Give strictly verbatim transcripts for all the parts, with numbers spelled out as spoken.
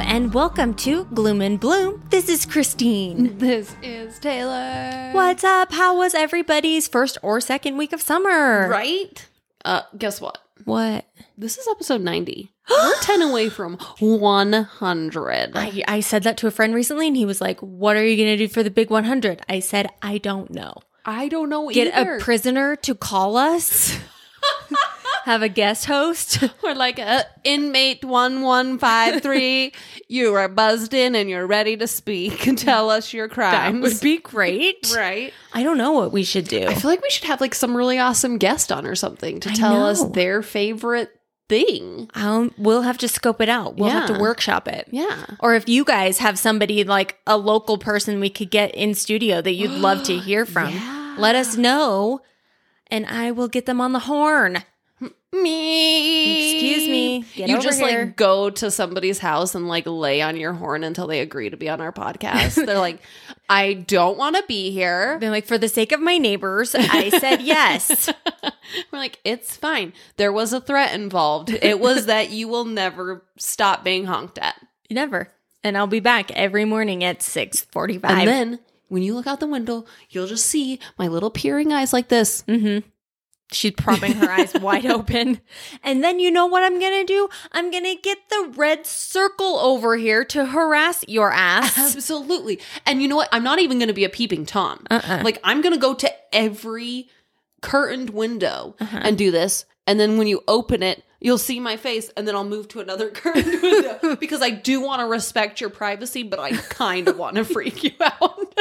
and welcome to Gloom and Bloom. This is Christine. This is Taylor. What's up? How was everybody's first or second week of summer? Right? Uh, guess what? What? This is episode ninety. We're ten away from one hundred. I, I said that to a friend recently, and he was like, what are you going to do for the big one hundred? I said, I don't know. I don't know Get either. a prisoner to call us? Have a guest host? Or like a inmate one one five three. You are buzzed in and you're ready to speak. Tell us your crimes. That would be great. Right? I don't know what we should do. I feel like we should have like some really awesome guest on or something to I tell know. us their favorite thing. Um, we'll have to scope it out. We'll have Yeah. to workshop it. Yeah. Or if you guys have somebody like a local person we could get in studio that you'd love to hear from, Yeah. let us know and I will get them on the horn. Me. Excuse me. Get you over just here. like go to somebody's house and like lay on your horn until they agree to be on our podcast. They're like, I don't want to be here. They're like, for the sake of my neighbors, I said yes. We're like, it's fine. There was a threat involved. It was that you will never stop being honked at. Never. And I'll be back every morning at six forty-five. And then when you look out the window, you'll just see my little peering eyes like this. Mm-hmm. She's propping her eyes wide open. And then you know what I'm going to do? I'm going to get the red circle over here to harass your ass. Absolutely. And you know what? I'm not even going to be a peeping Tom. Uh-uh. Like, I'm going to go to every curtained window Uh-huh. and do this. And then when you open it, you'll see my face, and then I'll move to another curtained window because I do want to respect your privacy, but I kind of want to freak you out.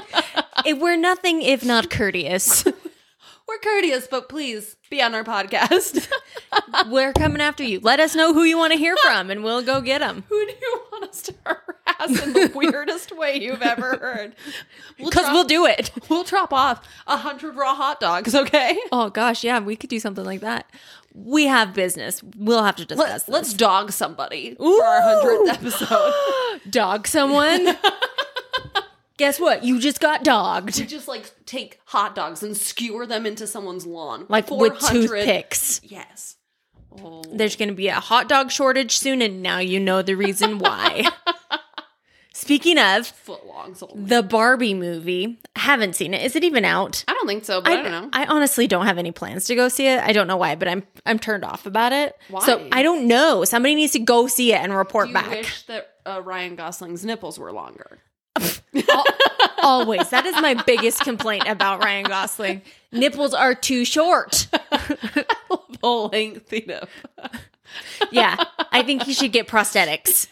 If we're nothing if not courteous. We're courteous, but please be on our podcast. We're coming after you. Let us know who you want to hear from, and we'll go get them. Who do you want us to harass in the weirdest way you've ever heard? Because we'll do it. We'll drop off a hundred raw hot dogs, okay? Oh, gosh, yeah, we could do something like that. We have business. We'll have to discuss Let, this. let's dog somebody for our hundredth episode. Dog someone. Guess what? You just got dogged. We just like take hot dogs and skewer them into someone's lawn. Like with four hundred toothpicks. Yes. Oh. There's going to be a hot dog shortage soon, and now you know the reason why. Speaking of, Footlongs only. the Barbie movie, haven't seen it. Is it even out? I don't think so, but I, don't know. I honestly don't have any plans to go see it. I don't know why, but I'm I'm turned off about it. Why? So I don't know. Somebody needs to go see it and report Do you back. wish that uh, Ryan Gosling's nipples were longer? Al- Always. That is my biggest complaint about Ryan Gosling. Nipples are too short. Full length enough. Yeah. I think he should get prosthetics.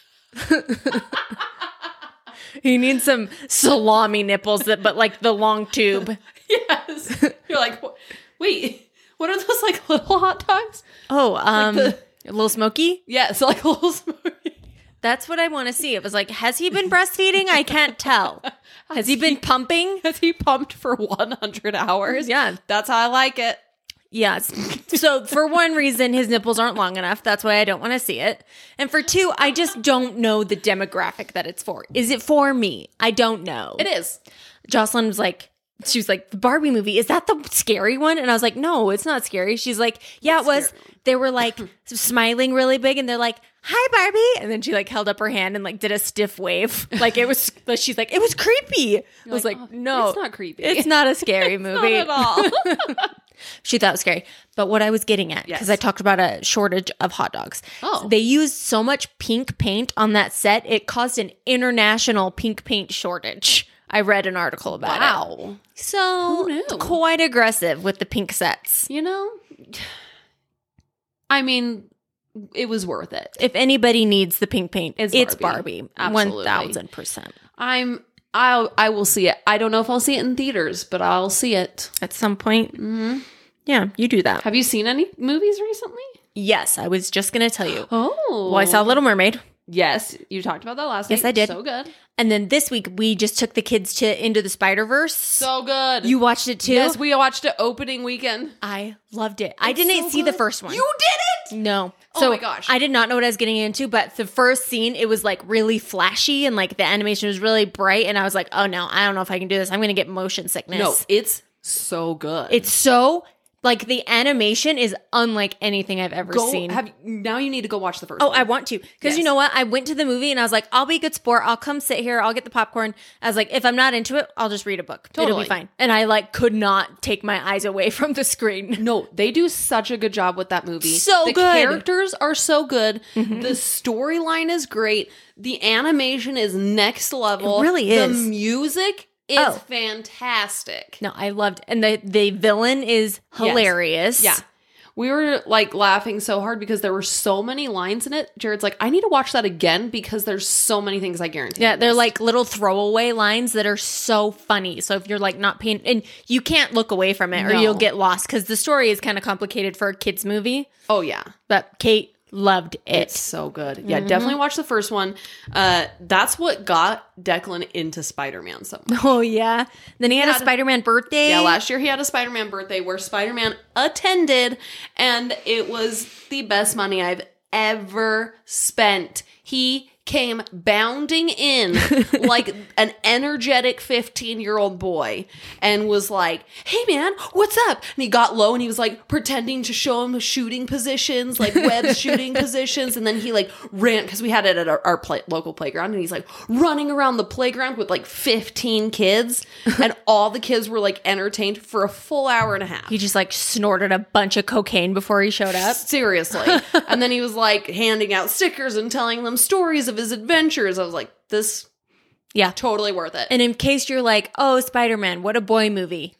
He needs some salami nipples, that, but like the long tube. Yes. You're like, "Wh- wait, what are those like little hot dogs? Oh, um, the- a little smoky? Yeah, it's like a little smoky. That's what I want to see. It was like, has he been breastfeeding? I can't tell. Has he been pumping? Has he pumped for one hundred hours? Yeah. That's how I like it. Yes. So for one reason, his nipples aren't long enough. That's why I don't want to see it. And for two, I just don't know the demographic that it's for. Is it for me? I don't know. It is. Jocelyn was like, she was like, the Barbie movie, is that the scary one? And I was like, no, it's not scary. She's like, yeah, it was. Scary. They were like smiling really big and they're like, hi, Barbie. And then she like held up her hand and like did a stiff wave. Like it was, she's like, it was creepy. I was like, oh, no, it's not creepy. It's not a scary movie. Not at all. She thought it was scary. But what I was getting at, because Yes. I talked about a shortage of hot dogs. Oh. They used so much pink paint on that set, it caused an international pink paint shortage. I read an article about it. Wow. So Who knew? quite aggressive with the pink sets. You know? I mean, it was worth it. If anybody needs the pink paint, It's it's Barbie. Barbie. Absolutely. one thousand percent. I'm I'll I will see it. I don't know if I'll see it in theaters, but I'll see it. At some point. Mm-hmm. Yeah, you do that. Have you seen any movies recently? Yes, I was just going to tell you. Oh. Well, I saw Little Mermaid. Yes, you talked about that last Yes, week. I did. So good. And then this week, we just took the kids to Into the Spider-Verse. So good. You watched it too? Yes, we watched it opening weekend. I loved it. I It's didn't so see the good. first one. You did it? No. Oh So my gosh. I did not know what I was getting into, but the first scene, it was like really flashy and like the animation was really bright. And I was like, oh no, I don't know if I can do this. I'm going to get motion sickness. No, it's so good. It's so Like the animation is unlike anything I've ever Go, seen. have, now you need to go watch the first Oh, one. I want to. Because Yes. you know what? I went to the movie and I was like, I'll be a good sport. I'll come sit here. I'll get the popcorn. I was like, if I'm not into it, I'll just read a book. It'll Totally. be fine. And I like could not take my eyes away from the screen. No, they do such a good job with that movie. So the good. characters are so good. The storyline is great. The animation is next level. It really The is. music is Oh. fantastic. No, I loved and the the villain is hilarious. Yeah. We were like laughing so hard because there were so many lines in it. Jared's like, I need to watch that again because there's so many things I guarantee. Yeah, I they're missed." like little throwaway lines that are so funny. So if you're like not paying, and you can't look away from it or No. you'll get lost because the story is kind of complicated for a kids movie. Oh yeah. But Kate loved it. It's so good. Yeah, definitely watch the first one. Uh, that's what got Declan into Spider-Man so much. Oh yeah. Then he had, had- a Spider-Man birthday. Yeah, last year he had a Spider-Man birthday where Spider-Man attended, and it was the best money I've ever spent. He came bounding in like an energetic fifteen-year-old boy and was like, hey man, what's up? And he got low and he was like pretending to show him shooting positions, like web shooting positions. And then he like ran, because we had it at our, our play, local playground, and he's like running around the playground with like fifteen kids. And all the kids were like entertained for a full hour and a half. He just like snorted a bunch of cocaine before he showed up. Seriously. And then he was like handing out stickers and telling them stories of his adventures. I was like, this Yeah. totally worth it. And in case you're like, oh, Spider-Man, what a boy movie.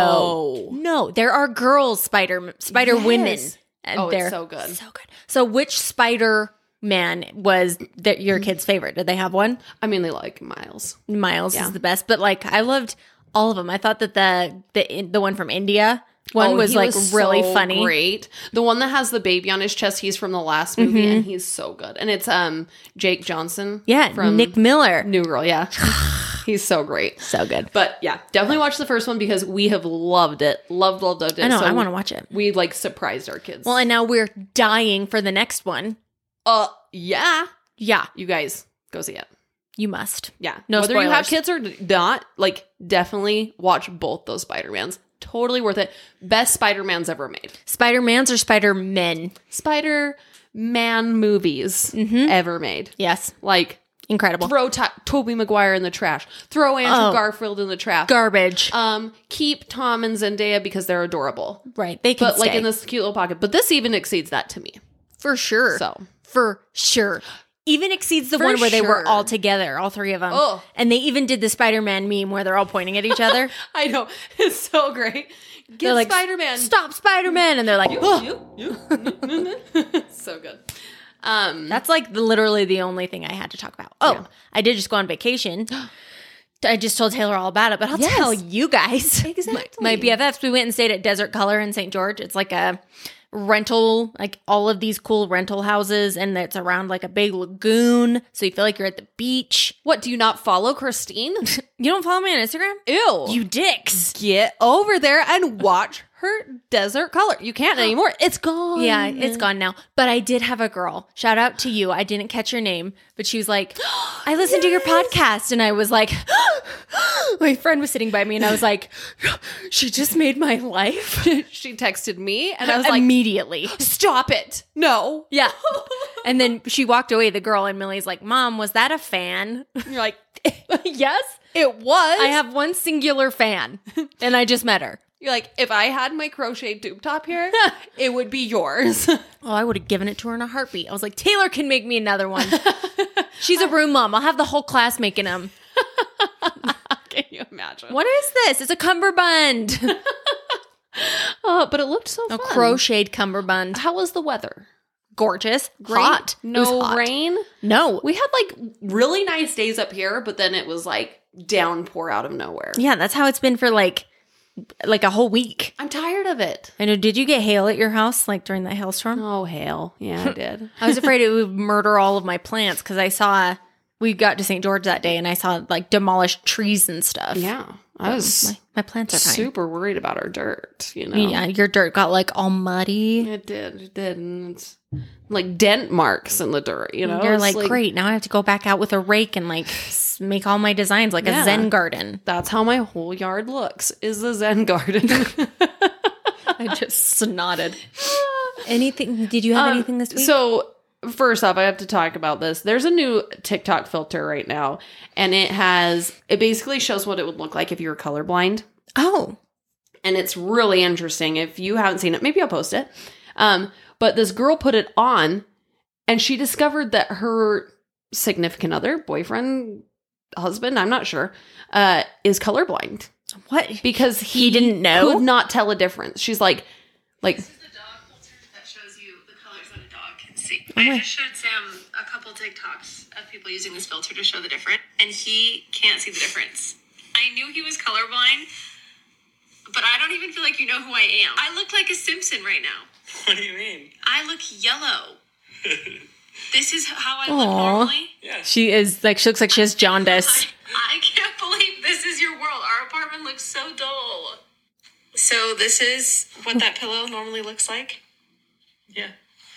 No. No, there are girls Spider Spider Yes. women. And Oh, it's they're so good. So good. So which Spider-Man was that your kid's favorite? Did they have one? I mean, they like Miles. Miles Yeah. is the best, but like I loved all of them. I thought that the the the one from India one Oh, was he like really so funny. Great. The one that has the baby on his chest, he's from the last movie, and he's so good. And it's um Jake Johnson. Yeah, from Nick Miller. New Girl. Yeah, he's so great. So good. But yeah, definitely watch the first one because we have loved it. Loved, loved, loved it. I know, So I want to watch it. We like surprised our kids. Well, and now we're dying for the next one. uh, yeah, Yeah, you guys go see it. you must. Yeah. No Whether you have spoilers. kids or not, like definitely watch both those Spider-Mans. Totally worth it. Best Spider-Mans ever made. Spider-Mans or Spider-Men? Spider-Man movies Mm-hmm. ever made. Yes. Like Incredible. throw to- Tobey Maguire in the trash. Throw Andrew Oh. Garfield in the trash. Garbage. um, keep Tom and Zendaya because they're adorable. right. They can But like stay. in this cute little pocket. But this even exceeds that to me. For sure. So For sure. Even exceeds the For one where they were sure. all together, all three of them. Oh. And they even did the Spider-Man meme where they're all pointing at each other. I know. It's so great. They're Get like, Spider-Man. Stop Spider-Man. And they're like, "Ugh." You, you. So good. Um, That's like the, literally the only thing I had to talk about. Oh, Yeah. I did just go on vacation. I just told Taylor all about it, but I'll Yes. tell you guys. Exactly. My, my B F Fs, we went and stayed at Desert Color in Saint George. It's like a rental, like all of these cool rental houses, and it's around like a big lagoon. So you feel like you're at the beach. what, do you not follow Christine? You don't follow me on Instagram? Ew. You dicks. get over there and watch her Desert Color. You can't anymore. It's gone. Yeah, it's gone now. But I did have a girl. Shout out to you. I didn't catch your name, but she was like, I listened to your podcast. And I was like, my friend was sitting by me and I was like, she just made my life. She texted me and I was like, immediately. stop it. No. Yeah. And then she walked away, the girl, and Millie's like, Mom, was that a fan? You're like, Yes. it was. I have one singular fan. And I just met her. You're like, if I had my crochet tube top here, it would be yours. Oh, I would have given it to her in a heartbeat. I was like, Taylor can make me another one. She's a room mom. I'll have the whole class making them. Can you imagine? What is this? It's a cummerbund. Oh, but it looked so A fun. crocheted cummerbund. How was the weather? Gorgeous. Great? Hot. It was No hot. rain? No. We had like really nice days up here, but then it was like downpour out of nowhere. Yeah, that's how it's been for like like a whole week. I'm tired of it. I know. Did you get hail at your house like during that hailstorm? Oh, hail. Yeah, I did. I was afraid it would murder all of my plants because I saw we got to Saint George that day and I saw like demolished trees and stuff. Yeah. I was My, my plants are fine. super worried about our dirt, you know? Yeah, your dirt got like all muddy. It did. It did. And it's like dent marks in the dirt, you know? You're It's like, great. Now I have to go back out with a rake and like s- make all my designs like Yeah. a Zen garden. That's how my whole yard looks, is the Zen garden. I just snotted. Anything? Did you have Um, anything this week? So first off, I have to talk about this. There's a new TikTok filter right now, and it has it basically shows what it would look like if you were colorblind, oh, and it's really interesting. If you haven't seen it, maybe I'll post it. Um, but this girl put it on, and she discovered that her significant other, boyfriend, husband, I'm not sure, uh, is colorblind what? because he, He didn't know? could not tell a difference. She's like, like. This is the dog filter that shows you the colors that a dog can see. Oh my- I just showed Sam a couple TikToks of people using this filter to show the difference, and he can't see the difference. I knew he was colorblind, but I don't even feel like you know who I am. I look like a Simpson right now. What do you mean? I look yellow. This is how I Aw. look normally. Yeah. She is like she looks like she has jaundice. I, I can't believe this is your world. Our apartment looks so dull. So this is what that pillow normally looks like. Yeah.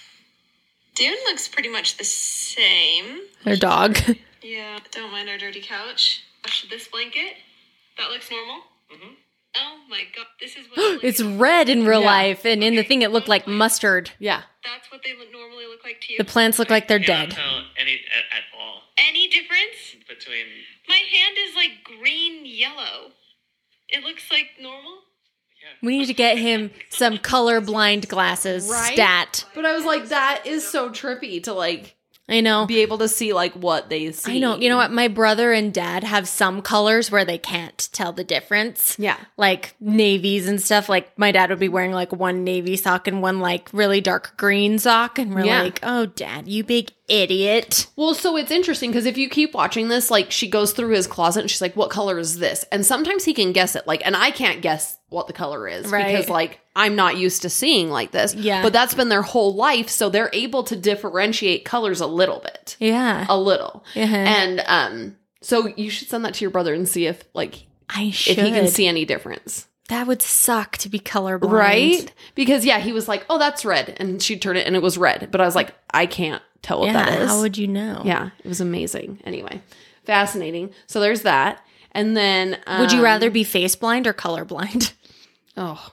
Dune looks pretty much the same. Her dog. Yeah, don't mind our dirty couch. Watch this blanket. That looks normal. Mm-hmm. Oh my god, this is what It's red in real Yeah. life, and in the thing it looked like mustard. Yeah. That's what they look- normally look like to you. The plants look like they're Cannot dead. tell any at, at all Any difference? between. My hand is like green yellow. It looks like normal. We need to get him some colorblind glasses. Right? Stat. But I was like, that is so trippy to like I know. be able to see like what they see. I know. You know what? My brother and dad have some colors where they can't tell the difference. Yeah. Like navies and stuff. Like my dad would be wearing like one navy sock and one like really dark green sock. And we're Yeah. like, oh, dad, you big idiot. Well, so it's interesting because if you keep watching this, like she goes through his closet and she's like, what color is this? And sometimes he can guess it. Like, and I can't guess what the color is Right. because like I'm not used to seeing like this. Yeah. But that's been their whole life. So they're able to differentiate colors a little bit. Yeah. A little. Uh-huh. And um, so you should send that to your brother and see if like I should. if he can see any difference. That would suck to be colorblind. Right? Because yeah, he was like, oh, that's red. And she'd turn it and it was red. But I was like, I can't tell what Yeah. that is. How would you know? Yeah, it was amazing. Anyway, fascinating. So there's that. And then um, Would you rather be face blind or colorblind? Oh,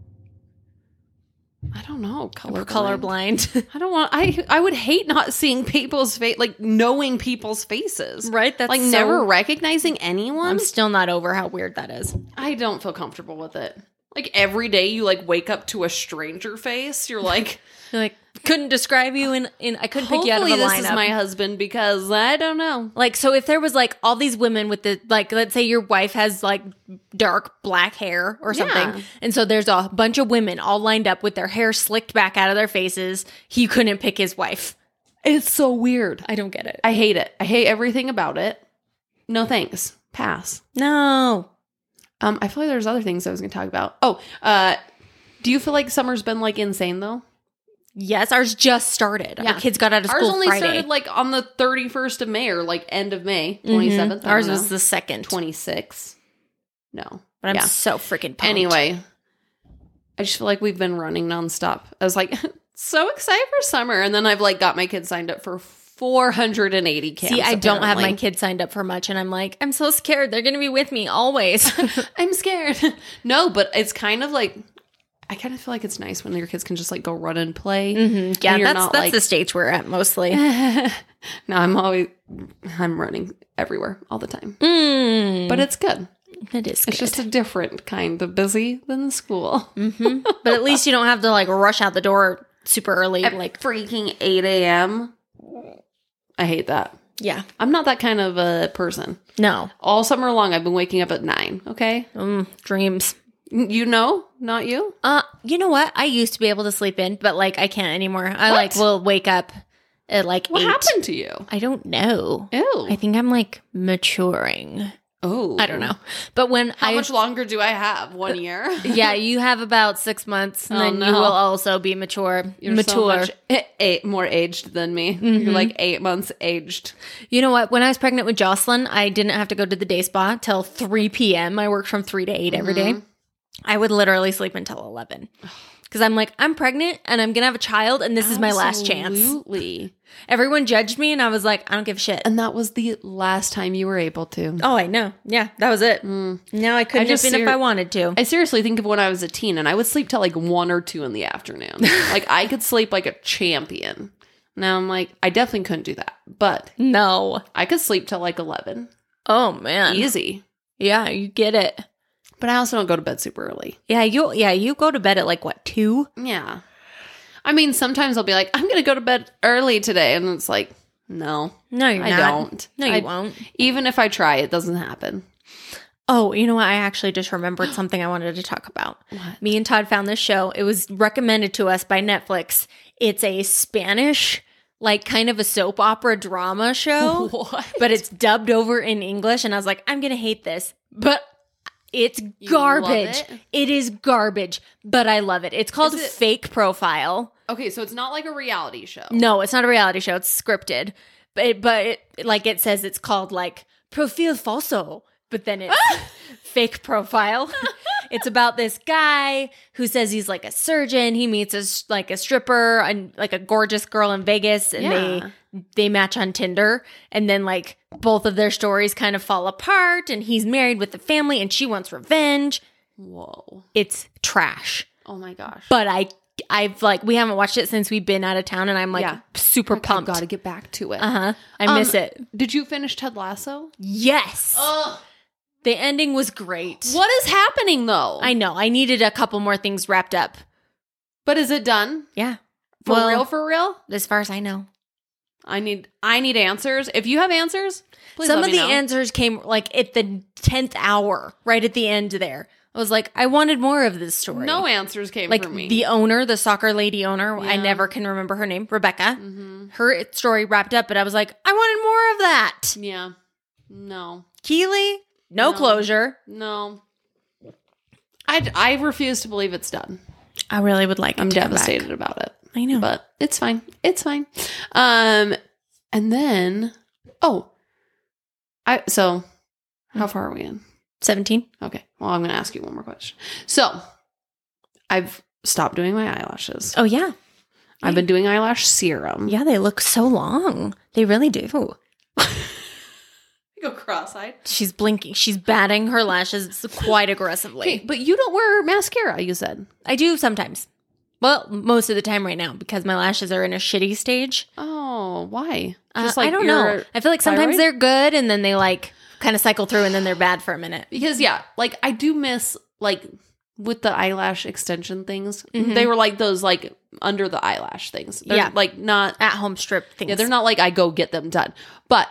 I don't know. Color Or colorblind. I don't want. I I would hate not seeing people's face, like knowing people's faces. Right? That's like so- never recognizing anyone. I'm still not over how weird that is. I don't feel comfortable with it. Like every day you like wake up to a stranger face. You're like, You're like, couldn't describe you in, in I couldn't pick you out of a hopefully lineup. this is my husband because I don't know. Like, so if there was like all these women with the, like, let's say your wife has like dark black hair or something. Yeah. And so there's a bunch of women all lined up with their hair slicked back out of their faces. He couldn't pick his wife. It's so weird. I don't get it. I hate it. I hate everything about it. No thanks. Pass. No. Um, I feel like there's other things I was going to talk about. Oh, uh, do you feel like summer's been like insane though? Yes, ours just started. Yeah. Our kids got out of Ours school only Friday. started like on the thirty-first of May or like end of May, twenty-seventh. Ours was the second. twenty-sixth. No. But I'm yeah. so freaking pumped. Anyway, I just feel like we've been running nonstop. I was like, so excited for summer. And then I've like got my kids signed up for four hundred eighty camps. See, I don't have my apparently. kids signed up for much, and I'm like, I'm so scared. They're going to be with me always. I'm scared. No, but it's kind of like, I kind of feel like it's nice when your kids can just like go run and play. Mhm. Yeah, And you're that's not, that's like- the stage we're at mostly. No, I'm always, I'm running everywhere all the time. Mm, But it's good. it is It's good. just a different kind of busy than school. Mhm. But at least you don't have to like rush out the door super early. At Like, freaking eight a.m. I hate that. yeah, I'm not that kind of a person. no, All summer long, I've been waking up at nine. Okay. mm, dreams. You know, not you. Uh, you know what? I used to be able to sleep in, but like I can't anymore. I What? like will wake up at like What eight. happened to you? I don't know. Ew. I think I'm like maturing. oh. I don't know. But when How I much longer do I have? One year? yeah, you have about six months, and Oh, then no. you will also be mature. You're mature. so much eh, eight more aged than me. You're like eight months aged. You know what? When I was pregnant with Jocelyn, I didn't have to go to the day spa till three p.m. I worked from three to eight every day. I would literally sleep until eleven. Because I'm like, I'm pregnant and I'm going to have a child and this is my last chance. Absolutely. Everyone judged me and I was like, I don't give a shit. And that was the last time you were able to. Oh, I know. Yeah, that was it. Now I couldn't I just have been ser- if I wanted to. I seriously think of when I was a teen and I would sleep till like one or two in the afternoon. Like I could sleep like a champion. Now I'm like, I definitely couldn't do that. But No. I could sleep till like eleven. Oh, man. Easy. Yeah, you get it. But I also don't go to bed super early. Yeah, you yeah, you go to bed at like what, two? Yeah. I mean, sometimes I'll be like, I'm going to go to bed early today. And it's like, no. No, you're I not. don't. No, you I- won't. Even if I try, it doesn't happen. Oh, you know what? I actually just remembered something I wanted to talk about. What? Me and Todd found this show. It was recommended to us by Netflix. It's a Spanish, like kind of a soap opera drama show. What? But it's dubbed over in English. And I was like, I'm going to hate this. But it's love garbage. it? It is garbage, but I love it. It's called Is it- Fake Profile. Okay, so it's not like a reality show. No, it's not a reality show. It's scripted. But it, but it, like it says it's called like Profil Falso, but then it's Fake Profile. It's about this guy who says he's like a surgeon. He meets a s- like a stripper and like a gorgeous girl in Vegas, and Yeah. they they match on Tinder, and then like both of their stories kind of fall apart, and he's married with a family, and she wants revenge. Whoa. It's trash. Oh my gosh. But I I've like we haven't watched it since we've been out of town, and I'm like Yeah. super I've pumped. got to get back to it. Uh huh. I Um, miss it. Did you finish Ted Lasso? Yes. Ugh. The ending was great. What is happening though? I know. I needed a couple more things wrapped up. But is it done? Yeah. For Well, real, for real? as far as I know. I need I need answers. If you have answers, please Some let of me the know. answers came like at the tenth hour, right at the end there. I was like, I wanted more of this story. No answers came Like from me. the owner, the soccer lady owner, I Yeah. never can remember her name, Rebecca. hmm Her story wrapped up, but I was like, I wanted more of that. Yeah. No. Keely, no, No. closure. No. I, I refuse to believe it's done. I really would like. I'm it to come back. devastated about it. I know. But it's fine. It's fine. Um, and then, oh, I, so how far are we in? Seventeen. Okay. Well, I'm going to ask you one more question. So I've stopped doing my eyelashes. Oh yeah, I've been doing eyelash serum. yeah. They look so long. They really do. Go cross-eyed. She's blinking. She's batting her lashes quite aggressively. Okay, but you don't wear mascara, you said. I do sometimes. Well, most of the time right now because my lashes are in a shitty stage. Oh, why? Uh, I don't know. your I feel like sometimes thyroid? they're good and then they like kind of cycle through and then they're bad for a minute. Because yeah, like I do miss like with the eyelash extension things. Mhm. They were like those like under the eyelash things. They're Yeah. like not At home strip things. yeah, they're not like I go get them done. But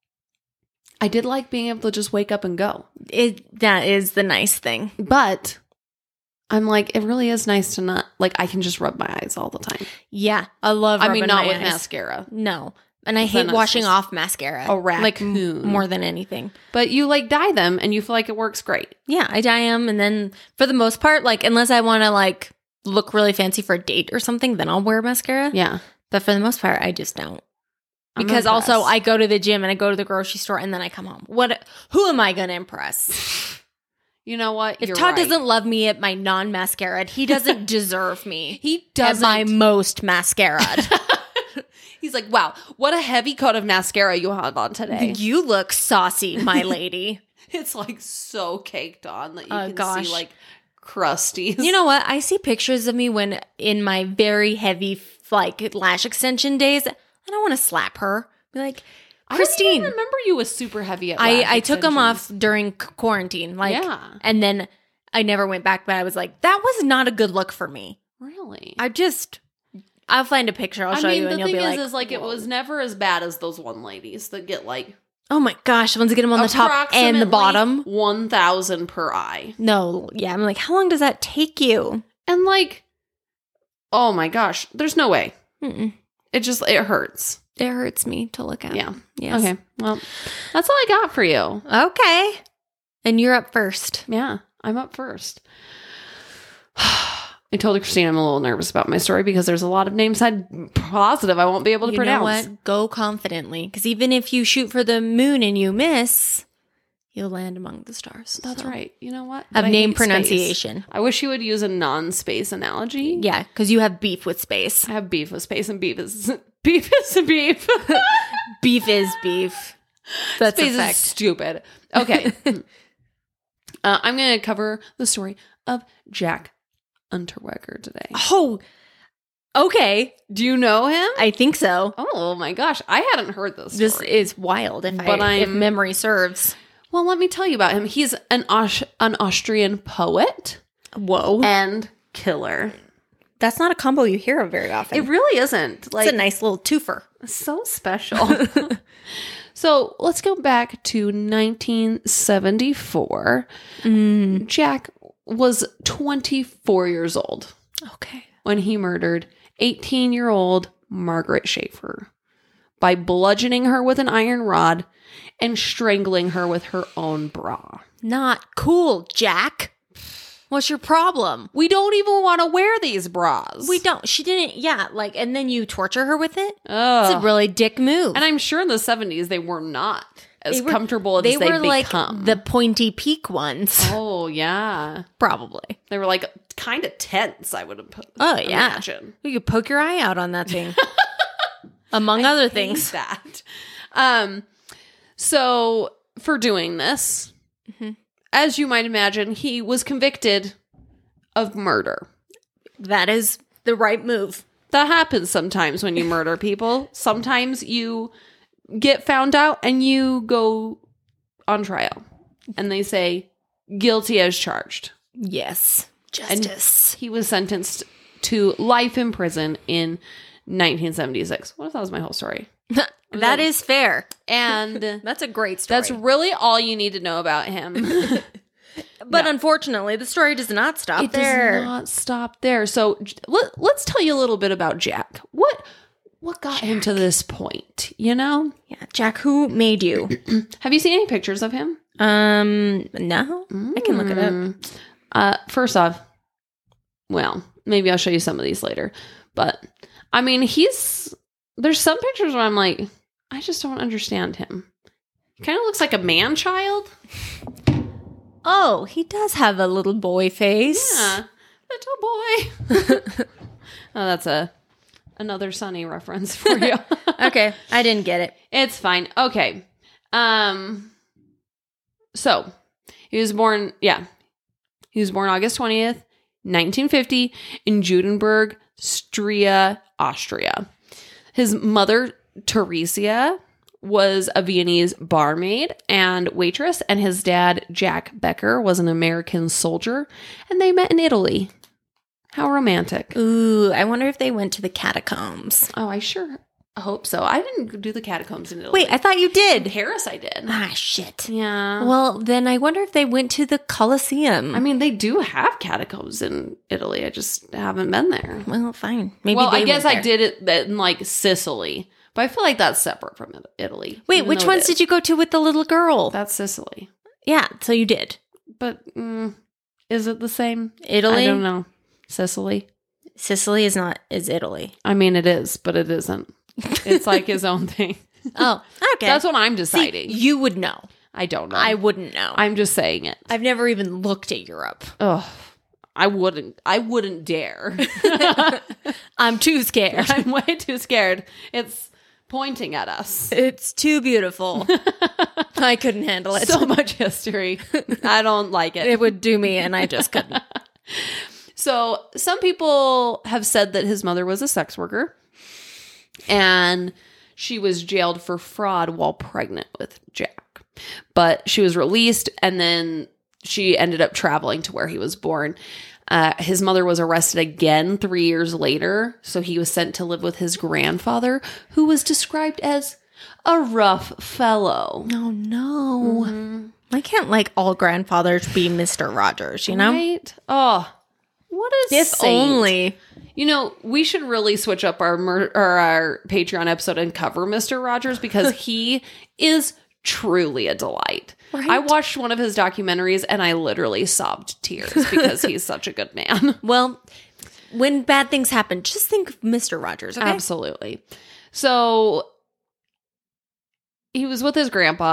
I did like being able to just wake up and go. It, that is the nice thing. But I'm like, it really is nice to not like I can just rub my eyes all the time. Yeah, I love. I mean, rubbing not my with eyes. mascara. No, and I Then hate it's washing just off mascara. a like m- raccoon. more than anything. But you like dye them and you feel like it works great. Yeah, I dye them, and then for the most part, like unless I want to like look really fancy for a date or something, then I'll wear mascara. Yeah. But for the most part, I just don't. I'm Because also impressed. I go to the gym and I go to the grocery store and then I come home. What? Who am I gonna impress? You know what? If You're Todd right. doesn't love me at my non-mascara, he doesn't deserve me. He at doesn't. my most mascara. He's like, wow, what a heavy coat of mascara you have on today. You look saucy, my lady. It's like so caked on that you Oh, can gosh. see like crusties. You know what? I see pictures of me when in my very heavy like lash extension days, and I want to slap her. Be like, I don't Christine. even remember you was super heavy at I, lash I took them off extensions. during c- quarantine, like, Yeah. and then I never went back. But I was like, that was not a good look for me. Really? I just, I'll find a picture. I'll I show mean, you, the and you'll thing be is, like, is like it "Whoa." was never as bad as those one ladies that get like Oh my gosh, the ones that get them on the top and the bottom. one thousand per eye. No, yeah, I'm like, how long does that take you? And like, oh my gosh, there's no way. Mm-mm. It just, it hurts. It hurts me to look at. Yeah. Yes. Okay. Well, that's all I got for you. Okay. And you're up first. Yeah, I'm up first. I told Christine I'm a little nervous about my story because there's a lot of names I'm positive I won't be able to You pronounce. know what? Go confidently. Because even if you shoot for the moon and you miss, You'll land among the stars. That's So. right. You know what? Of But I name hate space. pronunciation. I wish you would use a non-space analogy. Yeah, because you have beef with space. I have beef with space, and beef is beef is beef. Beef is beef. That's Space a is fact. stupid. Okay. uh, I'm going to cover the story of Jack Unterweger today. Oh, okay. Do you know him? I think so. Oh my gosh, I hadn't heard this. This story. is wild. If But I, if I'm- memory serves. Well, let me tell you about him. He's an Aus- an Austrian poet Whoa, and killer. that's not a combo you hear of very often. It really isn't. Like it's a nice little twofer. so special. So let's go back to nineteen seventy-four. Mm. Jack was twenty-four years old Okay. when he murdered eighteen-year-old Margaret Schaefer by bludgeoning her with an iron rod and strangling her with her own bra. Not cool, Jack. What's your problem? We don't even want to wear these bras. We don't. She didn't. Yeah, like, and then you torture her with it. Ugh. It's a really dick move. And I'm sure in the seventies they were not as They were- comfortable as they they were become. like the pointy peak ones, oh yeah, probably. they were like kind of tense. I would have. Oh yeah, imagine. you could poke your eye out on that thing, among other Hate things. that. Um, so for doing this, Mhm. as you might imagine, he was convicted of murder. That is the right move. That happens sometimes when you murder people. Sometimes you get found out and you go on trial, and they say guilty as charged. Yes, And justice. he was sentenced to life in prison in nineteen seventy-six. What if that was my whole story? That is fair. And That's a great story. that's really all you need to know about him. but no. unfortunately, the story does not stop It there. does not stop there. So j- let, let's tell you a little bit about Jack. What what got him to this point? You know, Yeah, Jack, who made you? have you seen any pictures of him? um, no, I can look it up. Mm. Uh, first off, well, maybe I'll show you some of these later. But I mean, he's there's some pictures where I'm like, I just don't understand him. He kind of looks like a man child. Oh, he does have a little boy face. Yeah, little boy. Oh, that's a another Sunny reference for you. Okay, I didn't get it. It's fine. Okay. Um. So he was born. Yeah, he was born August twentieth, nineteen fifty, in Judenburg, Styria, Austria. His mother, Theresia, was a Viennese barmaid and waitress, and his dad, Jack Becker, was an American soldier, and they met in Italy. How romantic. Ooh, I wonder if they went to the catacombs. Oh, I sure hope so. I didn't do the catacombs in Italy. Wait, I thought you in did. Paris I did. Ah, shit. Yeah. Well, then I wonder if they went to the Colosseum. I mean, they do have catacombs in Italy. I just haven't been there. well, fine. Maybe. well, they I guess went I there. did it in like Sicily, but I feel like that's separate from It- Italy. Wait, even which though ones it did is. you go to with the little girl? That's Sicily, yeah, so you did. but mm, is it the same? Italy. I don't know. Sicily. Sicily is not is Italy. I mean, it is, but it isn't. It's like his own thing. Oh, okay. That's what I'm See, deciding. you would know. I don't know. I wouldn't know. I'm just saying it. I've never even looked at Europe. Ugh. I wouldn't. I wouldn't dare. I'm too scared. I'm way too scared. It's pointing at us. It's too beautiful. I couldn't handle it. So much history. I don't like it. it would do me, and I just couldn't. So some people have said that his mother was a sex worker and she was jailed for fraud while pregnant with Jack. But she was released, and then she ended up traveling to where he was born. Uh, his mother was arrested again three years later, so he was sent to live with his grandfather, who was described as a rough fellow. Oh no! I can't like all grandfathers be Mister Rogers. You know, Right? Oh, what a if saint. only. You know, we should really switch up our mur- or our Patreon episode and cover Mister Rogers because he is truly a delight. Right? I watched one of his documentaries and I literally sobbed tears because he's such a good man. Well, when bad things happen, just think of Mister Rogers. Okay. Absolutely. So he was with his grandpa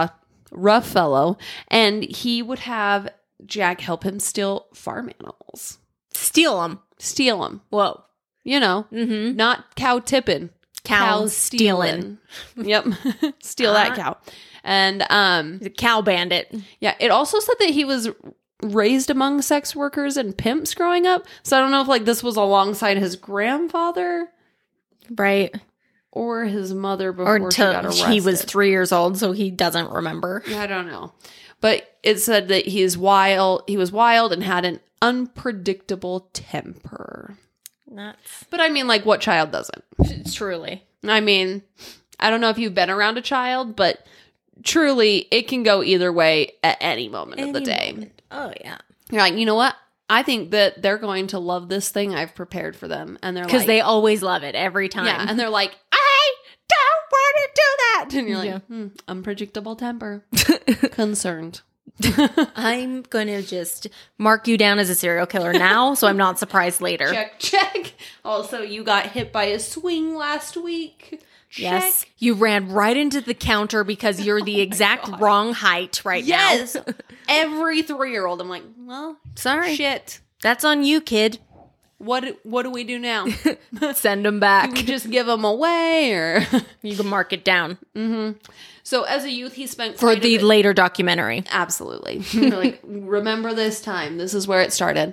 rough fellow. And he would have Jack help him steal farm animals. Steal them. Steal them. Whoa. You know, Mm-hmm. not cow tipping. Cow stealing. Yep. Steal that cow. And um, The cow bandit. yeah, it also said that he was raised among sex workers and pimps growing up. So I don't know if like this was alongside his grandfather Right. or his mother before Or she got until arrested. he was three years old, so he doesn't remember. I don't know. But it said that he's wild. He was wild and had an unpredictable temper. That's But I mean, like, what child doesn't? truly. I mean, I don't know if you've been around a child, but truly, it can go either way at any moment of the Any day. moment. Oh, yeah. You're like, you know what? I think that they're going to love this thing I've prepared for them. And they're like, Because they always love it every time. yeah, and they're like, I don't want to do that. And you're like, Yeah. hmm, unpredictable temper. Concerned. I'm going to just mark you down as a serial killer now, so I'm not surprised later. Check, check. Also, you got hit by a swing last week. Check. Yes. You ran right into the counter because you're the exact wrong height right Yes. now. Every three-year-old, I'm like, well, Sorry. shit. That's on you, kid. What do, what do we do now? Send them back. Do we just give them away, or You can mark it down so? As a youth, he spent for quite a the bit- later documentary. absolutely You're like, remember this time. This is where it started.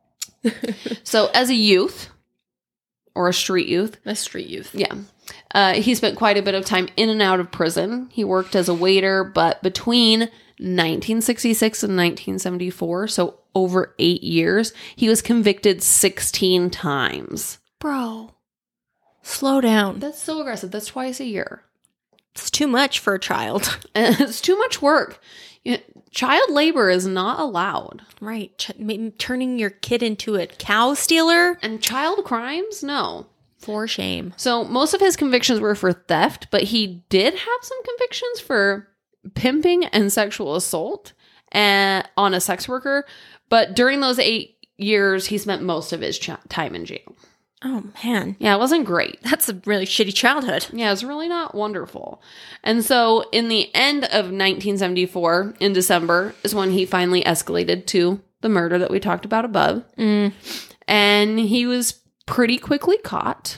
So, as a youth or a street youth, A street youth. yeah, uh, he spent quite a bit of time in and out of prison. He worked as a waiter, but between nineteen sixty-six and nineteen seventy-four, so over eight years, he was convicted sixteen times. Bro, slow down. That's so aggressive. That's twice a year. It's too much for a child. And it's too much work. You know, child labor is not allowed. Right. Ch- ma- turning your kid into a cow stealer? And child crimes? No. For shame. So most of his convictions were for theft, but he did have some convictions for pimping and sexual assault and, on a sex worker. But during those eight years, he spent most of his ch- time in jail. Oh, man. Yeah, it wasn't great. That's a really shitty childhood. Yeah, it's really not wonderful. And so in the end of nineteen seventy-four, in December, is when he finally escalated to the murder that we talked about above. Mm. And he was pretty quickly caught.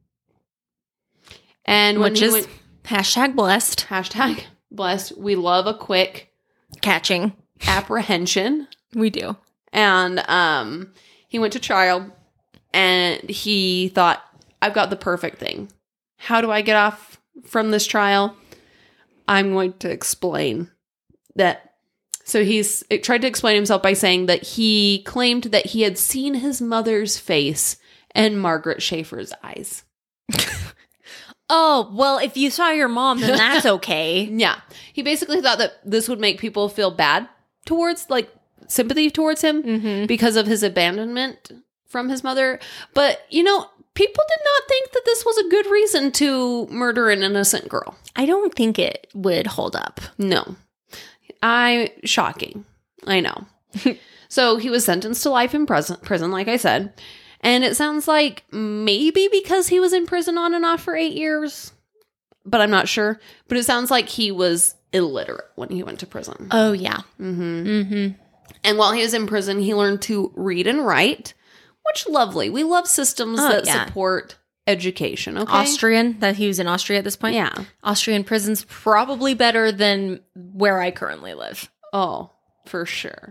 And when Which he is went, hashtag blessed. hashtag blessed, we love a quick Catching. apprehension. We do. And um, he went to trial and he thought, I've got the perfect thing. How do I get off from this trial? I'm going to explain that. So he's it tried to explain himself by saying that he claimed that he had seen his mother's face and Margaret Schaefer's eyes. Oh, well, if you saw your mom, then that's okay. Yeah. He basically thought that this would make people feel bad towards, like, sympathy towards him Mm-hmm. because of his abandonment from his mother. But, you know, people did not think that this was a good reason to murder an innocent girl. I don't think it would hold up. No. I, shocking. I know. So he was sentenced to life in prison, prison, like I said. And it sounds like maybe because he was in prison on and off for eight years, but I'm not sure. But it sounds like he was illiterate when he went to prison. Oh, yeah. Mm-hmm. Mm-hmm. And while he was in prison, he learned to read and write, which lovely. We love systems Oh, that yeah. support education. Okay, Austrian, that he was in Austria at this point? Yeah. Austrian prison's probably better than where I currently live. Oh, for sure.